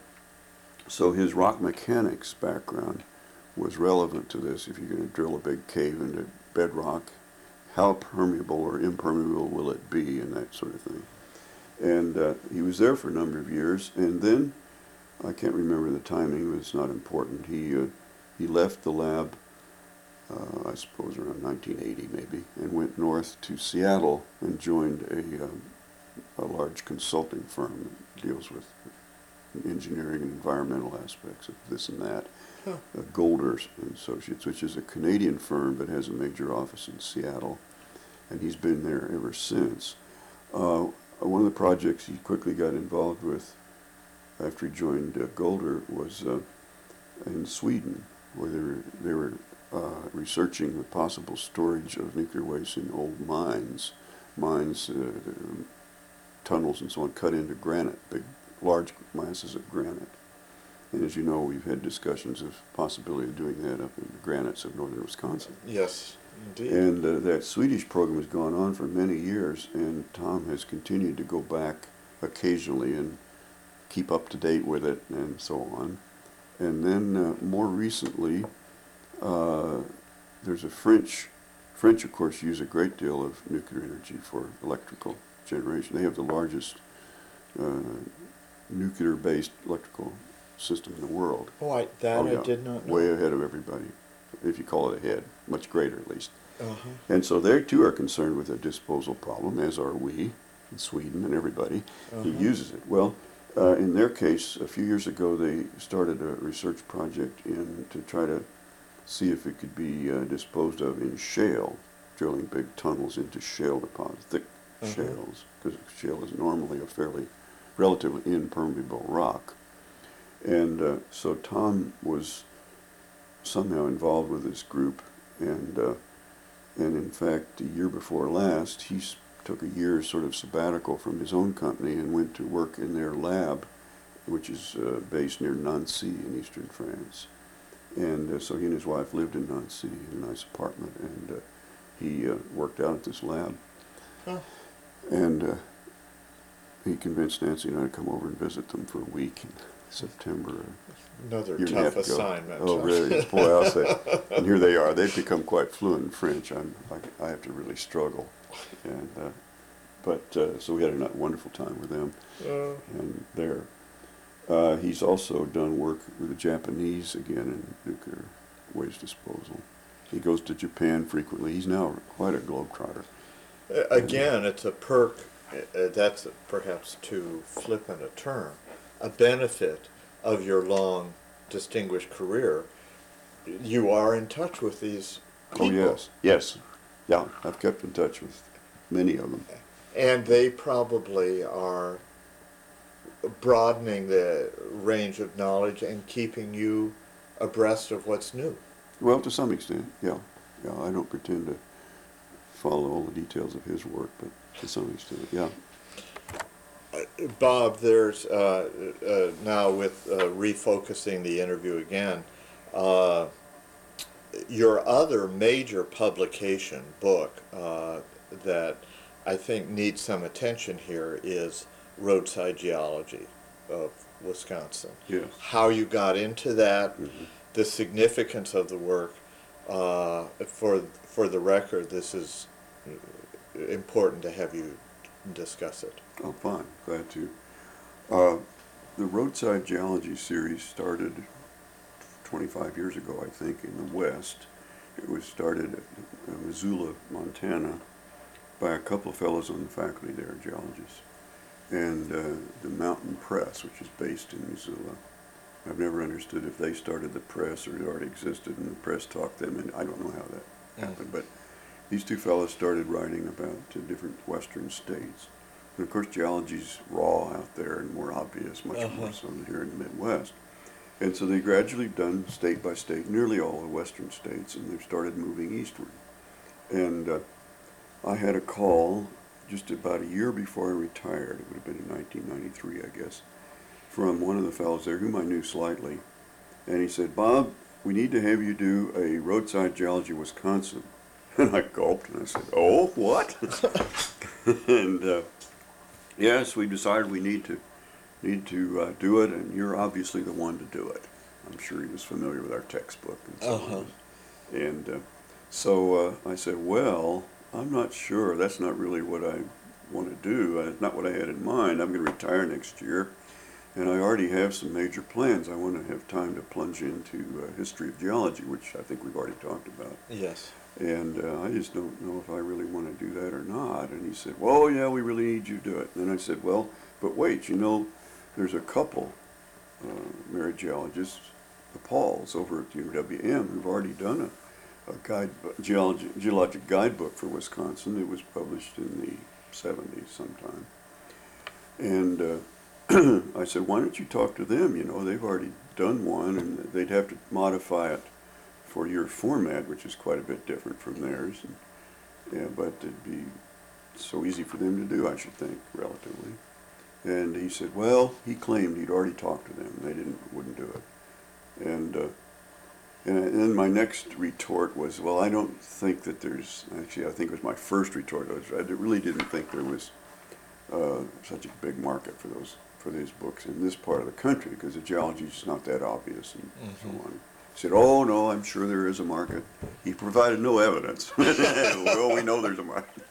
so his rock mechanics background was relevant to this. If you're going to drill a big cave into bedrock, how permeable or impermeable will it be, and that sort of thing. And uh, he was there for a number of years, and then I can't remember the timing, but it's not important. He uh, he left the lab, uh, I suppose around nineteen eighty maybe, and went north to Seattle and joined a um, a large consulting firm that deals with engineering and environmental aspects of this and that. Huh. Uh, Golders and Associates, which is a Canadian firm but has a major office in Seattle, and he's been there ever since. Uh, one of the projects he quickly got involved with after he joined uh, Golder was uh, in Sweden, where they were, they were uh, researching the possible storage of nuclear waste in old mines, mines, uh, tunnels and so on, cut into granite, big, large masses of granite. And as you know, we've had discussions of possibility of doing that up in the granites of northern Wisconsin. Yes, indeed. And uh, that Swedish program has gone on for many years, and Tom has continued to go back occasionally and keep up to date with it and so on. And then uh, more recently, uh, there's a French, French of course use a great deal of nuclear energy for electrical generation. They have the largest uh, nuclear-based electrical system in the world. Oh, I, that Oh, yeah. I did not know. Way ahead of everybody, if you call it ahead, much greater at least. Uh-huh. And so they too are concerned with the disposal problem, as are we in Sweden and everybody Uh-huh. who uses it. Well, uh, in their case, a few years ago, they started a research project in to try to see if it could be uh, disposed of in shale, drilling big tunnels into shale deposits, thick Uh-huh. shales, because shale is normally a fairly relatively impermeable rock. And uh, so Tom was somehow involved with this group, and uh, and in fact, the year before last, he s- took a year's sort of sabbatical from his own company and went to work in their lab, which is uh, based near Nancy in eastern France. And uh, so he and his wife lived in Nancy in a nice apartment, and uh, he uh, worked out at this lab. Huh. And uh, he convinced Nancy and I to come over and visit them for a week in September. Another Year and a tough half ago. assignment. Oh, really? Boy, I'll say. And here they are. They've become quite fluent in French. I'm, I, I have to really struggle. And uh, but uh, so we had a ni- wonderful time with them Uh, and there. Uh, he's also done work with the Japanese again in nuclear waste disposal. He goes to Japan frequently. He's now quite a globetrotter. again, it's a perk, uh, that's perhaps too flippant a term, a benefit of your long, distinguished career. You are in touch with these people. Oh, yes. Yes. Yeah, I've kept in touch with many of them. And they probably are broadening the range of knowledge and keeping you abreast of what's new. Well, to some extent, yeah. Yeah, I don't pretend to follow all the details of his work, but to some extent, yeah. Bob, there's uh, uh, now with uh, refocusing the interview again, uh, your other major publication book uh, that I think needs some attention here is Roadside Geology of Wisconsin. Yes. How you got into that, Mhm. the significance of the work. Uh, for for the record, this is important to have you discuss it. Oh, fine. Glad to. Uh, the Roadside Geology series started twenty-five years ago, I think, in the West. It was started at uh, Missoula, Montana, by a couple of fellows on the faculty there, geologists, and uh, the Mountain Press, which is based in Missoula. I've never understood if they started the press or it already existed and the press talked them, and I don't know how that happened, but these two fellows started writing about uh, different western states. And of course, geology's raw out there and more obvious, much Uh-huh. more so than here in the Midwest. And so they gradually done state by state, nearly all the western states, and they've started moving eastward. And uh, I had a call just about a year before I retired, it would have been in nineteen ninety-three, I guess, from one of the fellows there whom I knew slightly. And he said, "Bob, we need to have you do a Roadside Geology Wisconsin." And I gulped and I said, "Oh, what?" And uh, yes, we decided we need to need to uh, do it, and you're obviously the one to do it. I'm sure he was familiar with our textbook and so Uh-huh. on. And uh, so uh, I said, well, I'm not sure. That's not really what I want to do. Uh, not what I had in mind. I'm going to retire next year, and I already have some major plans. I want to have time to plunge into uh, history of geology, which I think we've already talked about. Yes. And uh, I just don't know if I really want to do that or not. And he said, well, yeah, we really need you to do it. And then I said, well, but wait, you know, there's a couple uh, married geologists, the Pauls, over at U W M, who've already done a, a guide, geology, geologic guidebook for Wisconsin. It was published in the seventies sometime. And uh, I said, why don't you talk to them? You know, they've already done one, and they'd have to modify it for your format, which is quite a bit different from theirs. And, yeah, but it'd be so easy for them to do, I should think, relatively. And he said, well, he claimed he'd already talked to them. They didn't, wouldn't do it. And, uh, and then my next retort was, well, I don't think that there's, actually, I think it was my first retort. I, was, I really didn't think there was uh, such a big market for those, for these books in this part of the country, because the geology is not that obvious and mm-hmm. so on. He said, oh, no, I'm sure there is a market. He provided no evidence. Well, we know there's a market.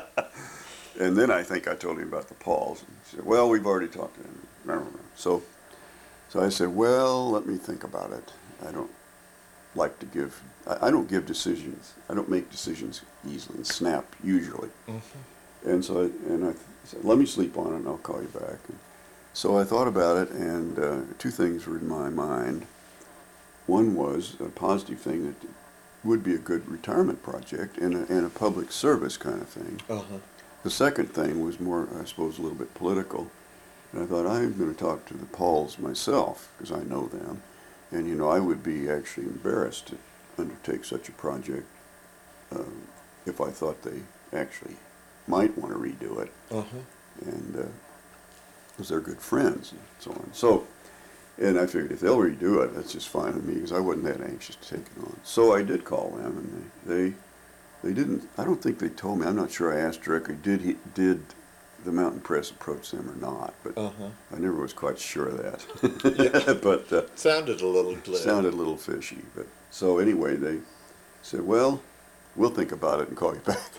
And then I think I told him about the Pauls. And he said, well, we've already talked to him. I don't know. So, so I said, well, let me think about it. I don't like to give, I, I don't give decisions. I don't make decisions easily and snap, usually. Mm-hmm. And so I, and I said, let me sleep on it and I'll call you back. And so I thought about it, and uh, two things were in my mind. One was a positive thing that would be a good retirement project and a, and a public service kind of thing. Uh-huh. The second thing was more, I suppose, a little bit political. And I thought, I'm going to talk to the Pauls myself, because I know them. And, you know, I would be actually embarrassed to undertake such a project uh, if I thought they actually might want to redo it. Uh-huh. And uh, because they're good friends and so on. So, and I figured if they'll redo it, that's just fine with me, because I wasn't that anxious to take it on. So I did call them, and they, they, they didn't, I don't think they told me, I'm not sure I asked directly, did he, did the Mountain Press approach them or not, but uh-huh. I never was quite sure of that. Yeah. But uh, sounded a little glib. Sounded a little fishy. But so anyway, they said, well, we'll think about it and call you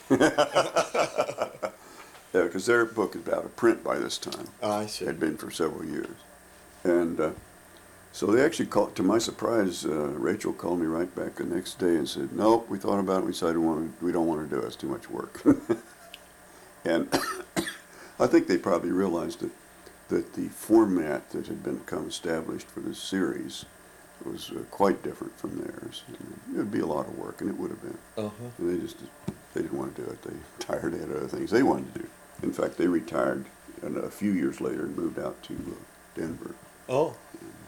back. Yeah, because their book is out of print by this time. Oh, I see. Had been for several years. And uh, so they actually called, to my surprise, uh, Rachel called me right back the next day and said, nope, we thought about it, we decided we, want to, we don't want to do it, it's too much work. And I think they probably realized that, that the format that had been become established for this series was uh, quite different from theirs. It would be a lot of work, and it would have been. Uh-huh. And they just, they didn't want to do it. They tired, they had other things they wanted to do. In fact, they retired and a few years later and moved out to uh, Denver. Oh.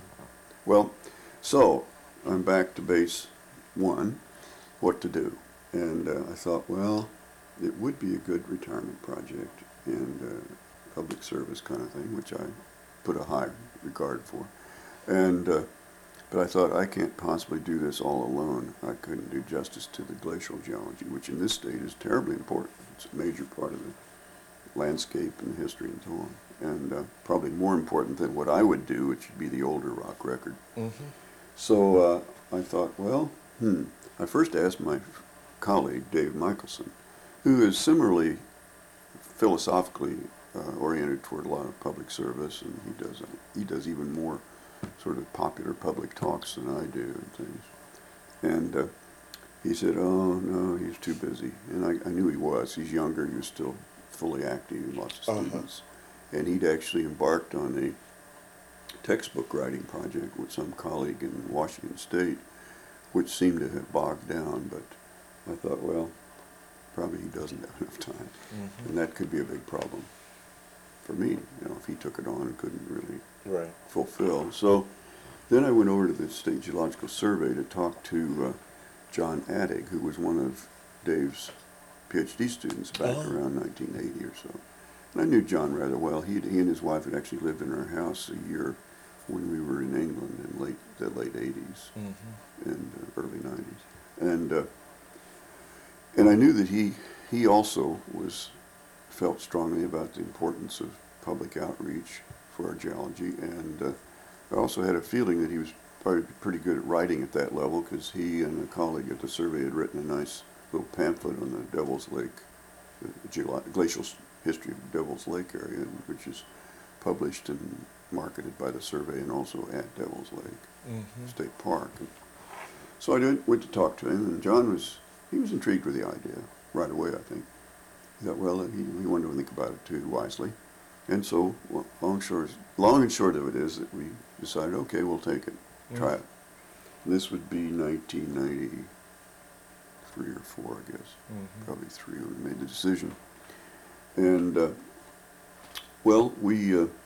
Well, so I'm back to base one, what to do. And uh, I thought, well, it would be a good retirement project and uh, public service kind of thing, which I put a high regard for. And uh, but I thought, I can't possibly do this all alone. I couldn't do justice to the glacial geology, which in this state is terribly important. It's a major part of the landscape and history and so on. And uh, probably more important than what I would do, which would be the older rock record. Mm-hmm. So uh, I thought, well, hmm. I first asked my colleague, Dave Michelson, who is similarly philosophically uh, oriented toward a lot of public service, and he does, uh, he does even more sort of popular public talks than I do and things. And uh, he said, oh, no, he's too busy. And I, I knew he was. He's younger. He was still fully active in lots of students. Uh-huh. And he'd actually embarked on a textbook writing project with some colleague in Washington State, which seemed to have bogged down. But I thought, well, probably he doesn't have enough time. Mm-hmm. And that could be a big problem for me, you know, if he took it on and couldn't really right. fulfill. So then I went over to the State Geological Survey to talk to uh, John Addig, who was one of Dave's PhD students back oh. around nineteen eighty or so. And I knew John rather well. He, he and his wife had actually lived in our house a year when we were in England in late the late eighties mm-hmm. and uh, early nineties. And uh, and I knew that he he also was felt strongly about the importance of public outreach for our geology, and uh, I also had a feeling that he was probably pretty good at writing at that level, because he and a colleague at the survey had written a nice little pamphlet on the Devil's Lake, the geolo- glacial history of the Devil's Lake area, which is published and marketed by the survey and also at Devil's Lake Mm-hmm. State Park. And so I did, went to talk to him, and John was, he was intrigued with the idea right away, I think. He thought, well, he, he wanted to think about it too wisely. And so, well, long, short, long and short of it is that we decided, okay, we'll take it, try it. And this would be nineteen ninety-three or four, I guess. Mm-hmm. Probably three when we made the decision. And, uh, well, we, uh,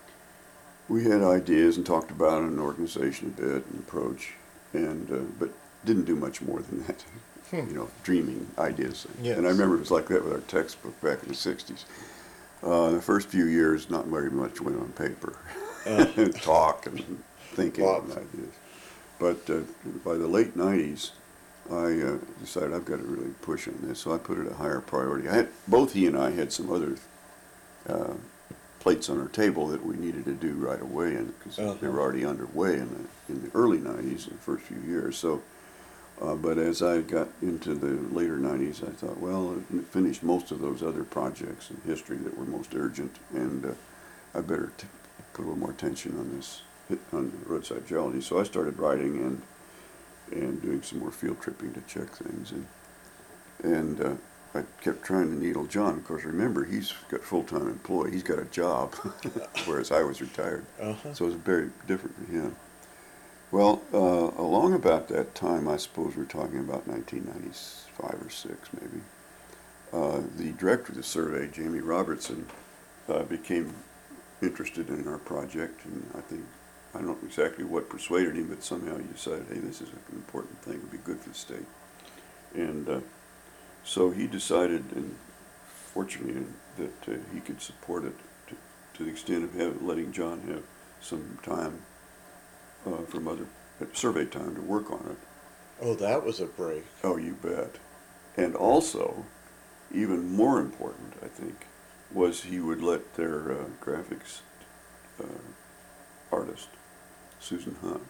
we had ideas and talked about an organization a bit and approach, and, uh, but didn't do much more than that. Hmm. You know, dreaming ideas. Yes. And I remember it was like that with our textbook back in the sixties. Uh, the first few years, not very much went on paper. Uh. Talk and thinking Wow. and ideas. But uh, by the late nineties, I uh, decided I've got to really push on this, so I put it a higher priority. I had, both he and I had some other uh, plates on our table that we needed to do right away, and because Uh-huh. they were already underway in the, in the early nineties, in the first few years. So. Uh, but as I got into the later nineties, I thought, well, I finished most of those other projects in history that were most urgent, and uh, I better t put a little more attention on this, on roadside geology. So I started writing and and doing some more field tripping to check things, and and uh, I kept trying to needle John. Of course, remember, he's got full-time employee, he's got a job, whereas I was retired. Uh-huh. So it was very different for him. Well, uh, along about that time, I suppose we're talking about nineteen ninety-five or six, maybe, uh, the director of the survey, Jamie Robertson, uh, became interested in our project, and I think, I don't know exactly what persuaded him, but somehow he decided, hey, this is an important thing, it would be good for the state. And uh, so he decided, and fortunately, that uh, he could support it to, to the extent of have, letting John have some time Uh, from other uh, survey time to work on it. Oh, that was a break. Oh, you bet. And also, even more important, I think, was he would let their uh, graphics uh, artist, Susan Hunt,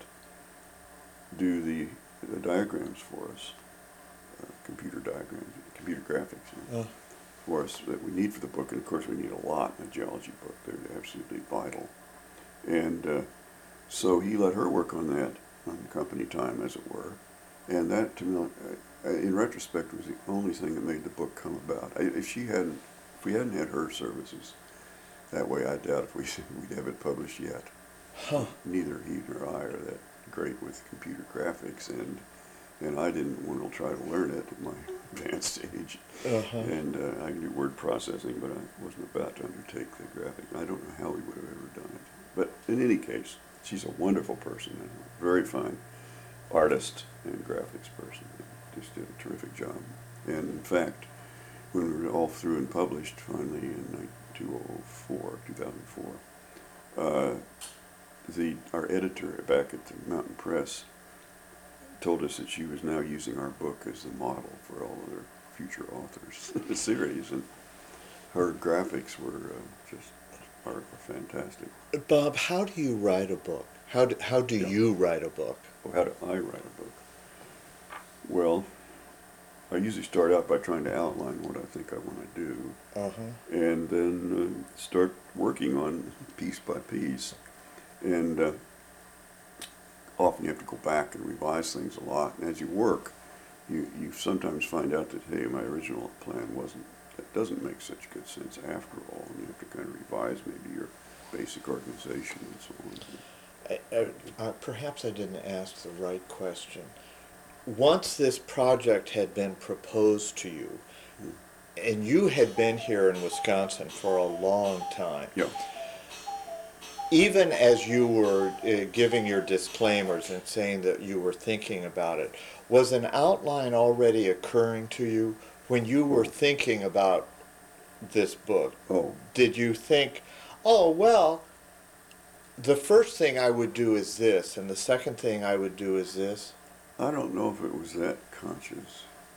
do the, the diagrams for us, uh, computer diagrams, computer graphics, you know, Uh. for us that we need for the book. And of course, we need a lot in a geology book. They're absolutely vital. And uh, So he let her work on that, on company time, as it were, and that, to me, uh, in retrospect, was the only thing that made the book come about. I, if she hadn't, if we hadn't had her services that way, I doubt if we, we'd have it published yet. Huh. Neither he nor I are that great with computer graphics, and and I didn't want to try to learn it at my advanced age. Uh-huh. And uh, I can do word processing, but I wasn't about to undertake the graphic. I don't know how we would have ever done it. But in any case, she's a wonderful person, and a very fine artist and graphics person. Just did a terrific job. And in fact, when we were all through and published finally in two thousand four, uh, the our editor back at the Mountain Press told us that she was now using our book as the model for all other future authors in the series, and her graphics were uh, just are fantastic. Bob, how do you write a book? How do, how do Yeah. you write a book? Well, how do I write a book? Well, I usually start out by trying to outline what I think I want to do, Uh-huh. and then uh, start working on piece by piece. And uh, often you have to go back and revise things a lot. And as you work, you, you sometimes find out that, hey, my original plan wasn't, that doesn't make such good sense after all. And you have to kind of revise maybe your basic organization and so on. I, I, uh, perhaps I didn't ask the right question. Once this project had been proposed to you, Hmm. and you had been here in Wisconsin for a long time, Yeah. even as you were uh, giving your disclaimers and saying that you were thinking about it, was an outline already occurring to you when you were thinking about this book? Oh, Did you think, oh, well, the first thing I would do is this, and the second thing I would do is this? I don't know if it was that conscious.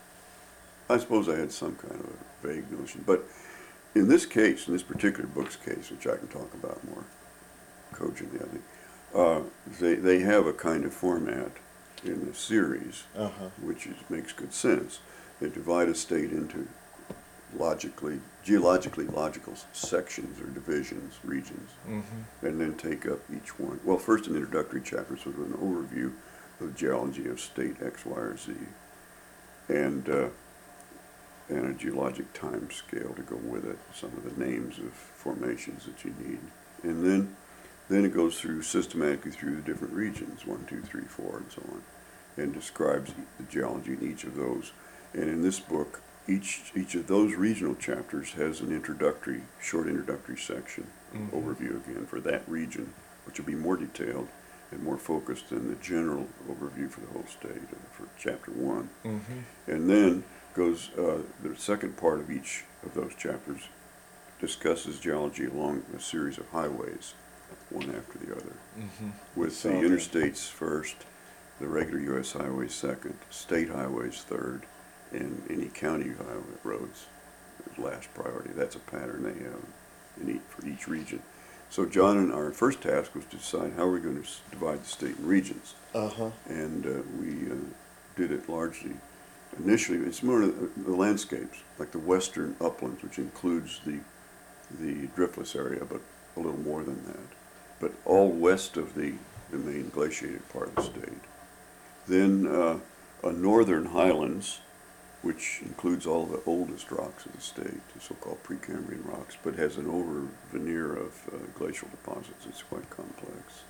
I suppose I had some kind of a vague notion. But in this case, in this particular book's case, which I can talk about more, cogenetic. Uh, they, they have a kind of format in the series, Uh-huh. which is, makes good sense. They divide a state into logically, geologically logical sections or divisions, regions, Mm-hmm. and then take up each one. Well, first an introductory chapter, sort of an overview of geology of state X, Y, or Z, and uh, and a geologic time scale to go with it, some of the names of formations that you need. And then then it goes through systematically through the different regions, one, two, three, four, and so on, and describes the geology in each of those. And in this book, each each of those regional chapters has an introductory, short introductory section, Mm-hmm. overview again for that region, which will be more detailed and more focused than the general overview for the whole state uh, for chapter one. Mm-hmm. And then goes uh, the second part of each of those chapters discusses geology along a series of highways, one after the other, Mm-hmm. with So the the- interstates first, the regular U S highways second, state highways third, and any county highway roads as last priority. That's a pattern they have in each, for each region. So John and our first task was to decide how we're going to divide the state in regions, Uh-huh. and uh, we uh, did it largely. Initially, it's more the, the landscapes, like the western uplands, which includes the the driftless area, but a little more than that. But all west of the, the main glaciated part of the state. Then uh, a northern highlands, which includes all the oldest rocks of the state, the so-called Precambrian rocks, but has an over veneer of uh, glacial deposits. It's quite complex.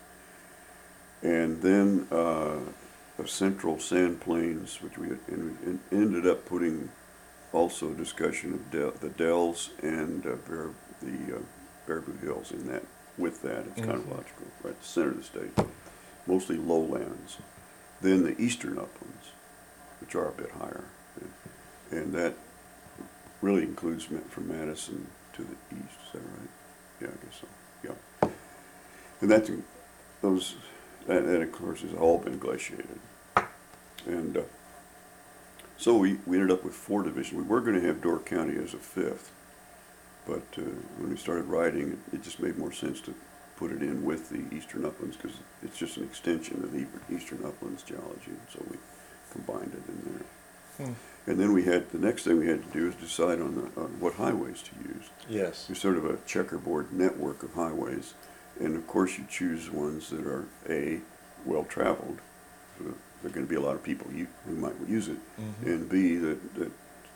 And then uh, a central sand plains, which we had, and we en- ended up putting also discussion of del- the dells and uh, Bear, the uh, Baraboo Hills in that. With that, it's kind of Mhm. logical, right at the center of the state, mostly lowlands. Then the eastern uplands, which are a bit higher, and, and that really includes Ma- from Madison to the east. Is that right? Yeah, I guess so. Yeah, and that's those. That, that of course has all been glaciated, and uh, so we, we ended up with four divisions. We were going to have Door County as a fifth, but uh, when we started writing, it, it just made more sense to put it in with the Eastern Uplands because it's just an extension of the Eastern Uplands geology, and so we combined it in there. Hmm. And then we had, the next thing we had to do is decide on, the, on what highways to use. Yes. There's sort of a checkerboard network of highways, and of course you choose ones that are A, well-traveled, so there are going to be a lot of people you, who might use it, Mhm. and B, that, that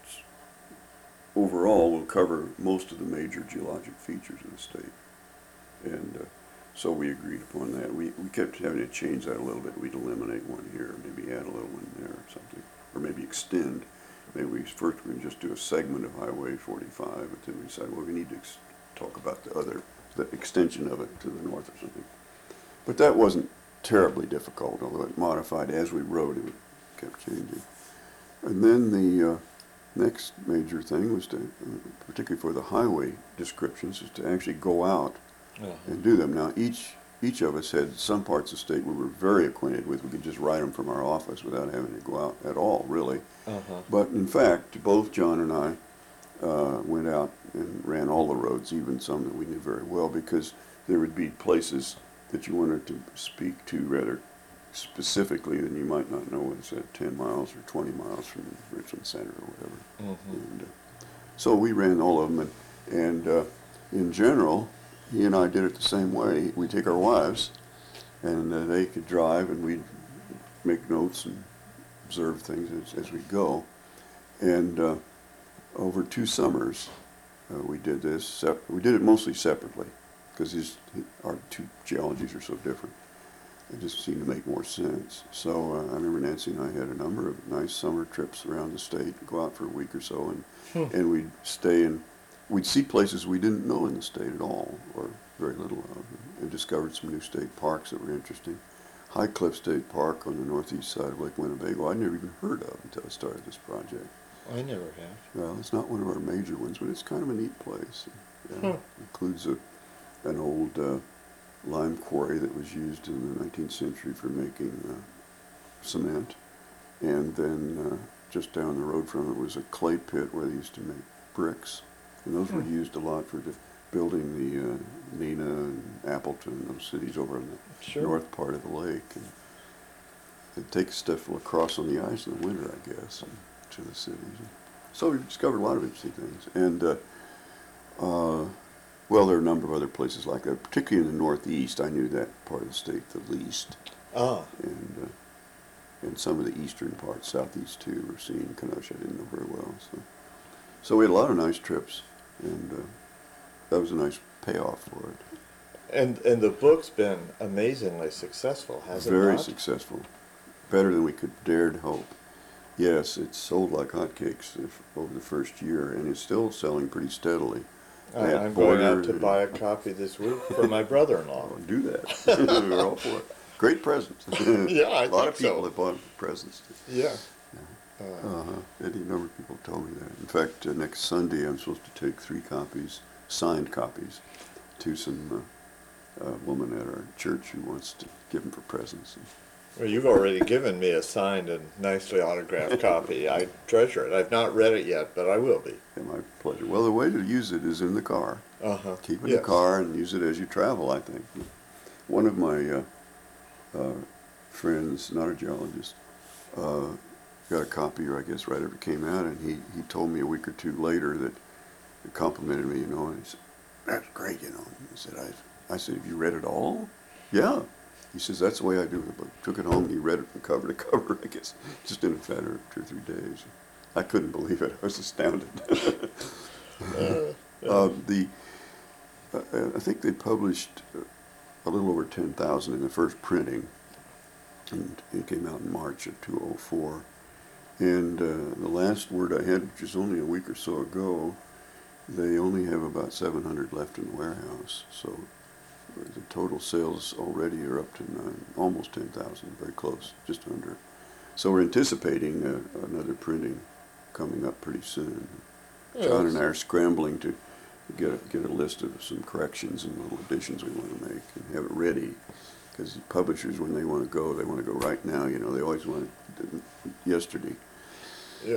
overall will cover most of the major geologic features of the state. And uh, so we agreed upon that. We, we kept having to change that a little bit. We'd eliminate one here, maybe add a little one there or something, or maybe extend. Maybe we first we just do a segment of Highway forty-five, but then we decided, well, we need to ex talk about the other, the extension of it to the north or something. But that wasn't terribly difficult, although it modified as we rode, it kept changing. And then the uh, next major thing was to, uh, particularly for the highway descriptions, is to actually go out Uh-huh. and do them. Now, each each of us had some parts of the state we were very acquainted with. We could just write them from our office without having to go out at all, really. Uh-huh. But in fact, both John and I uh, went out and ran all the roads, even some that we knew very well, because there would be places that you wanted to speak to rather specifically than you might not know what's at ten miles or twenty miles from Richland Center or whatever. Mhm. And, uh, so we ran all of them, and, and uh, in general, he and I did it the same way. We take our wives, and uh, they could drive, and we'd make notes and observe things as, as we go. And uh, over two summers, uh, we did this. Sep we did it mostly separately, because his, our two geologies are so different. It just seemed to make more sense. So uh, I remember Nancy and I had a number of nice summer trips around the state, go out for a week or so, and Hmm. and we'd stay in, we'd see places we didn't know in the state at all, or very little of, and discovered some new state parks that were interesting. High Cliff State Park on the northeast side of Lake Winnebago, I'd never even heard of until I started this project. I never have. Well, it's not one of our major ones, but it's kind of a neat place. Yeah, Hmm. includes a, an old uh, lime quarry that was used in the nineteenth century for making uh, cement. And then uh, just down the road from it was a clay pit where they used to make bricks. And those were Hmm. used a lot for the building the uh, Neenah and Appleton, those cities over on the Sure. north part of the lake. And it takes stuff across on the ice in the winter, I guess, and to the cities. So we've discovered a lot of interesting things. And, uh, uh, well, there are a number of other places like that, particularly in the northeast. I knew that part of the state the least. Ah, And, uh, and some of the eastern parts, southeast too, were seeing Kenosha. I didn't know very well. So, so we had a lot of nice trips, and uh, that was a nice payoff for it. and and the book's been amazingly successful, has it Very not? successful. Better than we could dare to hope. Yes, it's sold like hotcakes if- over the first year, and it's still selling pretty steadily. I, They had I'm going out Border to and- buy a copy this week for my brother-in-law. Oh, do that. We're all for it. Great presents. Yeah, I A lot of think people so. have bought presents. Yeah. Uh, Uh-huh. Any number of people told me that. In fact, uh, next Sunday I'm supposed to take three copies, signed copies, to some uh, uh, woman at our church who wants to give them for presents. well, you've already given me a signed and nicely autographed copy. I treasure it. I've not read it yet, but I will be. And my pleasure. Well, the way to use it is in the car. Uh-huh. Keep it in Yes. the car and use it as you travel, I think. One of my uh, uh, friends, not a geologist, uh, got a copy, or I guess right after it came out, and he, he told me a week or two later that he complimented me, you know, and he said, that's great, you know. He said, I, I said, have you read it all? Yeah. He says, that's the way I do the book. Took it home and he read it from cover to cover, I guess, just in a matter of two or three days. I couldn't believe it. I was astounded. Uh, uh, the, uh, I think they published uh, a little over ten thousand in the first printing, and it came out in March of two thousand four. And uh, the last word I had, which was only a week or so ago, they only have about seven hundred left in the warehouse. So the total sales already are up to nine, almost ten thousand, very close, just under. So we're anticipating uh, another printing coming up pretty soon. Yeah, John and I that's- are scrambling to get a, get a list of some corrections and little additions we want to make and have it ready. Because publishers, when they want to go, they want to go right now. You know, they always want it yesterday. Yeah.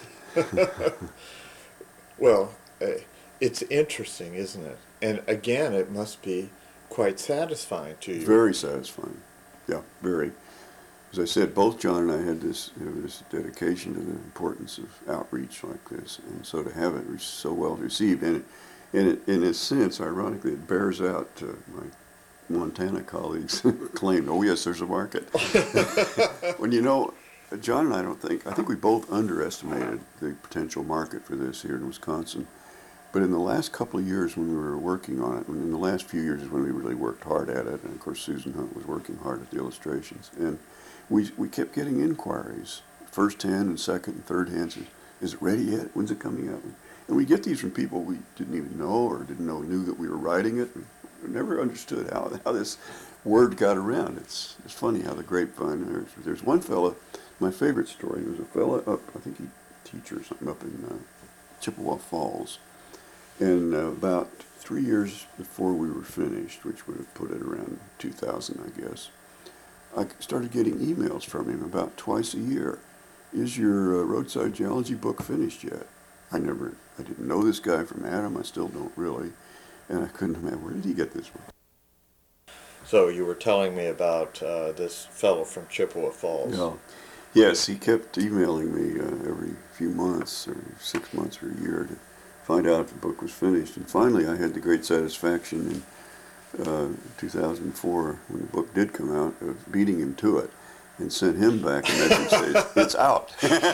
Well, uh, it's interesting, isn't it? And again, it must be quite satisfying to you. Very satisfying. Yeah, very. As I said, both John and I had this have this dedication to the importance of outreach like this, and so to have it re- so well received, and it, and it, in a sense, ironically, it bears out uh, my Montana colleagues claimed, "Oh yes, there's a market." When you know, John and I don't think I think we both underestimated the potential market for this here in Wisconsin. But in the last couple of years when we were working on it, when in the last few years is when we really worked hard at it, and of course Susan Hunt was working hard at the illustrations, and we we kept getting inquiries, first hand and second and third hand. Says, is it ready yet? When's it coming out? And we get these from people we didn't even know or didn't know knew that we were writing it. We never understood how how this word got around. It's it's funny how the grapevine. There's there's one fella, my favorite story. There was a fella up, I think he teacher or something up in uh, Chippewa Falls. And uh, about three years before we were finished, which would have put it around two thousand, I guess, I started getting emails from him about twice a year. Is your uh, roadside geology book finished yet? I never, I didn't know this guy from Adam. I still don't really. And I couldn't imagine, where did he get this from? So you were telling me about uh, this fellow from Chippewa Falls. Yeah. Yes, he kept emailing me uh, every few months or six months or a year to find out if the book was finished. And finally, I had the great satisfaction in uh, two thousand four, when the book did come out, of beating him to it and sent him back a message saying, it's out.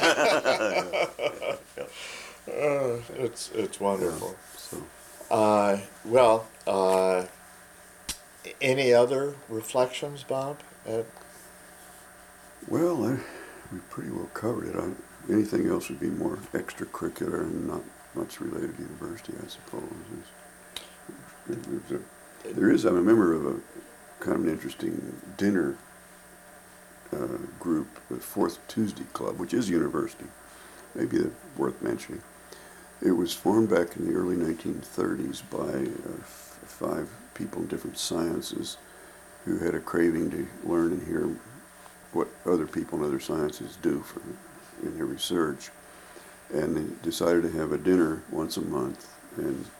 Uh, it's it's wonderful. So, Uh, well, uh, any other reflections, Bob? Uh, well, I, we pretty well covered it. I, anything else would be more extracurricular and not much related to university, I suppose. There's, there's a, there is, I'm a member of a kind of an interesting dinner uh, group, the Fourth Tuesday Club, which is university. Maybe that's worth mentioning. It was formed back in the early nineteen thirties by uh, f- five people in different sciences who had a craving to learn and hear what other people in other sciences do for in their research. And they decided to have a dinner once a month, and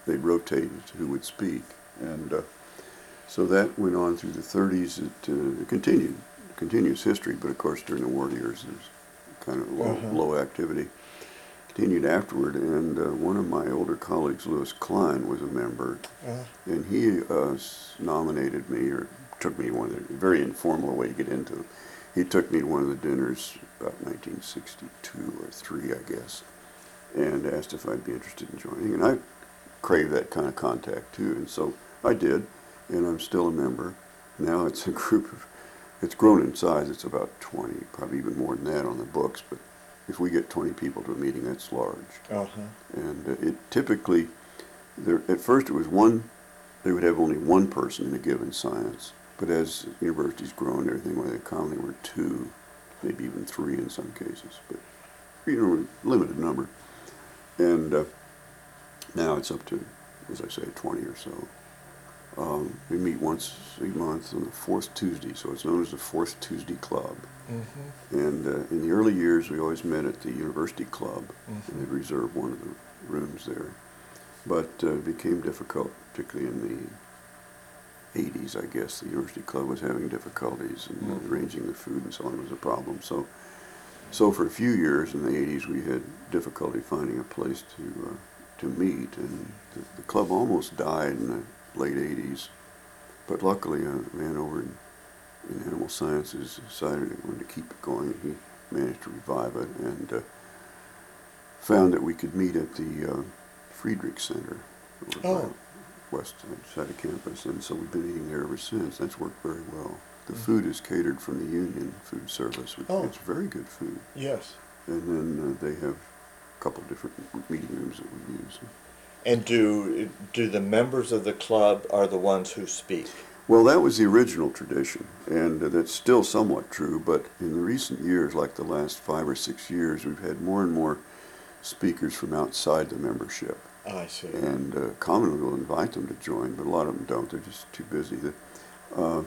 they'd rotate who would speak. And uh, so that went on through the thirties. It, uh, it continued, continuous history, but of course during the war years there's kind of low, Uh-huh. low activity. Continued afterward, and uh, one of my older colleagues, Lewis Klein, was a member, Uh, and he uh, s- nominated me, or took me to one of the, very informal way to get into it. He took me to one of the dinners about nineteen sixty-two or three, I guess, and asked if I'd be interested in joining. And I craved that kind of contact too, and so I did, and I'm still a member. Now it's a group of, it's grown in size. It's about twenty, probably even more than that on the books, but if we get twenty people to a meeting, that's large. uh-huh. And uh, it typically, there, at first it was one, they would have only one person in a given science. But as universities grow and everything, well, they commonly were two, maybe even three in some cases. But, you know, limited number. And uh, now it's up to, as I say, twenty or so. Um, we meet once a month on the fourth Tuesday, so it's known as the Fourth Tuesday Club. Mm-hmm. And uh, in the early years, we always met at the University Club, Mhm. and they'd reserve one of the rooms there. But uh, it became difficult, particularly in the eighties, I guess. The University Club was having difficulties, and uh, Mhm. arranging the food and so on was a problem. So, so for a few years in the eighties, we had difficulty finding a place to uh, to meet, and the, the club almost died in the late eighties. But luckily, a man over in in animal sciences decided he wanted to keep it going. He managed to revive it, and uh, found that we could meet at the uh, Friedrich Center over Oh. by west side of campus, and so we've been eating there ever since. That's worked very well. The Mhm. food is catered from the Union Food Service, which Oh. it's very good food. Yes. And then uh, they have a couple of different meeting rooms that we use. And do do the members of the club are the ones who speak? Well, that was the original tradition, and uh, that's still somewhat true, but in the recent years, like the last five or six years, we've had more and more speakers from outside the membership. I see. And uh, commonly we'll invite them to join, but a lot of them don't. They're just too busy. The, uh,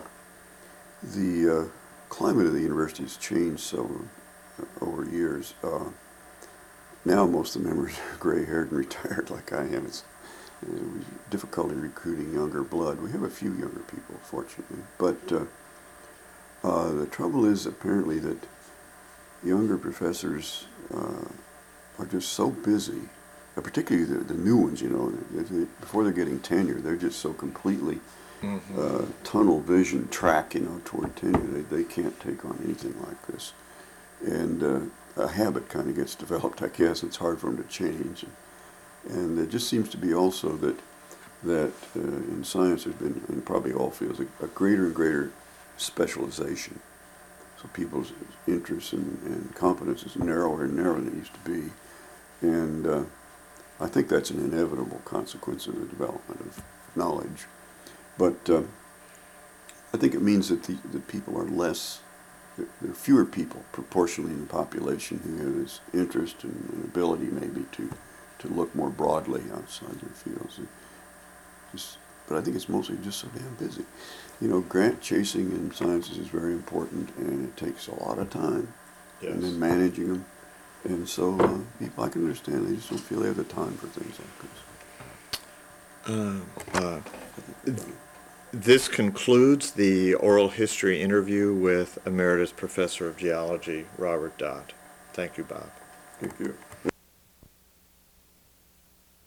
the uh, climate of the university has changed so uh, over years. Uh, now most of the members are gray-haired and retired like I am. It's uh, difficulty recruiting younger blood. We have a few younger people, fortunately. But uh, uh, the trouble is apparently that younger professors uh, are just so busy, uh, particularly the, the new ones, you know, they, they, before they're getting tenure, they're just so completely Mm-hmm. uh, tunnel vision track, you know, toward tenure. They, they can't take on anything like this. And uh, a habit kind of gets developed, I guess. It's hard for them to change. And, and it just seems to be also that, that uh, in science there's been, in probably all fields, a, a greater and greater specialization. So people's interests and, and competence is narrower and narrower than it used to be. And uh, I think that's an inevitable consequence of the development of knowledge. But uh, I think it means that the, the people are less, there are fewer people proportionally in the population who have this interest and, and ability maybe to, to look more broadly outside their fields. And just, but I think it's mostly just so damn busy. You know, grant chasing in sciences is very important, and it takes a lot of time. Yes. And then managing them. And so uh, people, I can understand, they just don't feel they have the time for things like this. Uh, uh, this concludes the oral history interview with Emeritus Professor of Geology, Robert Dott. Thank you, Bob. Thank you.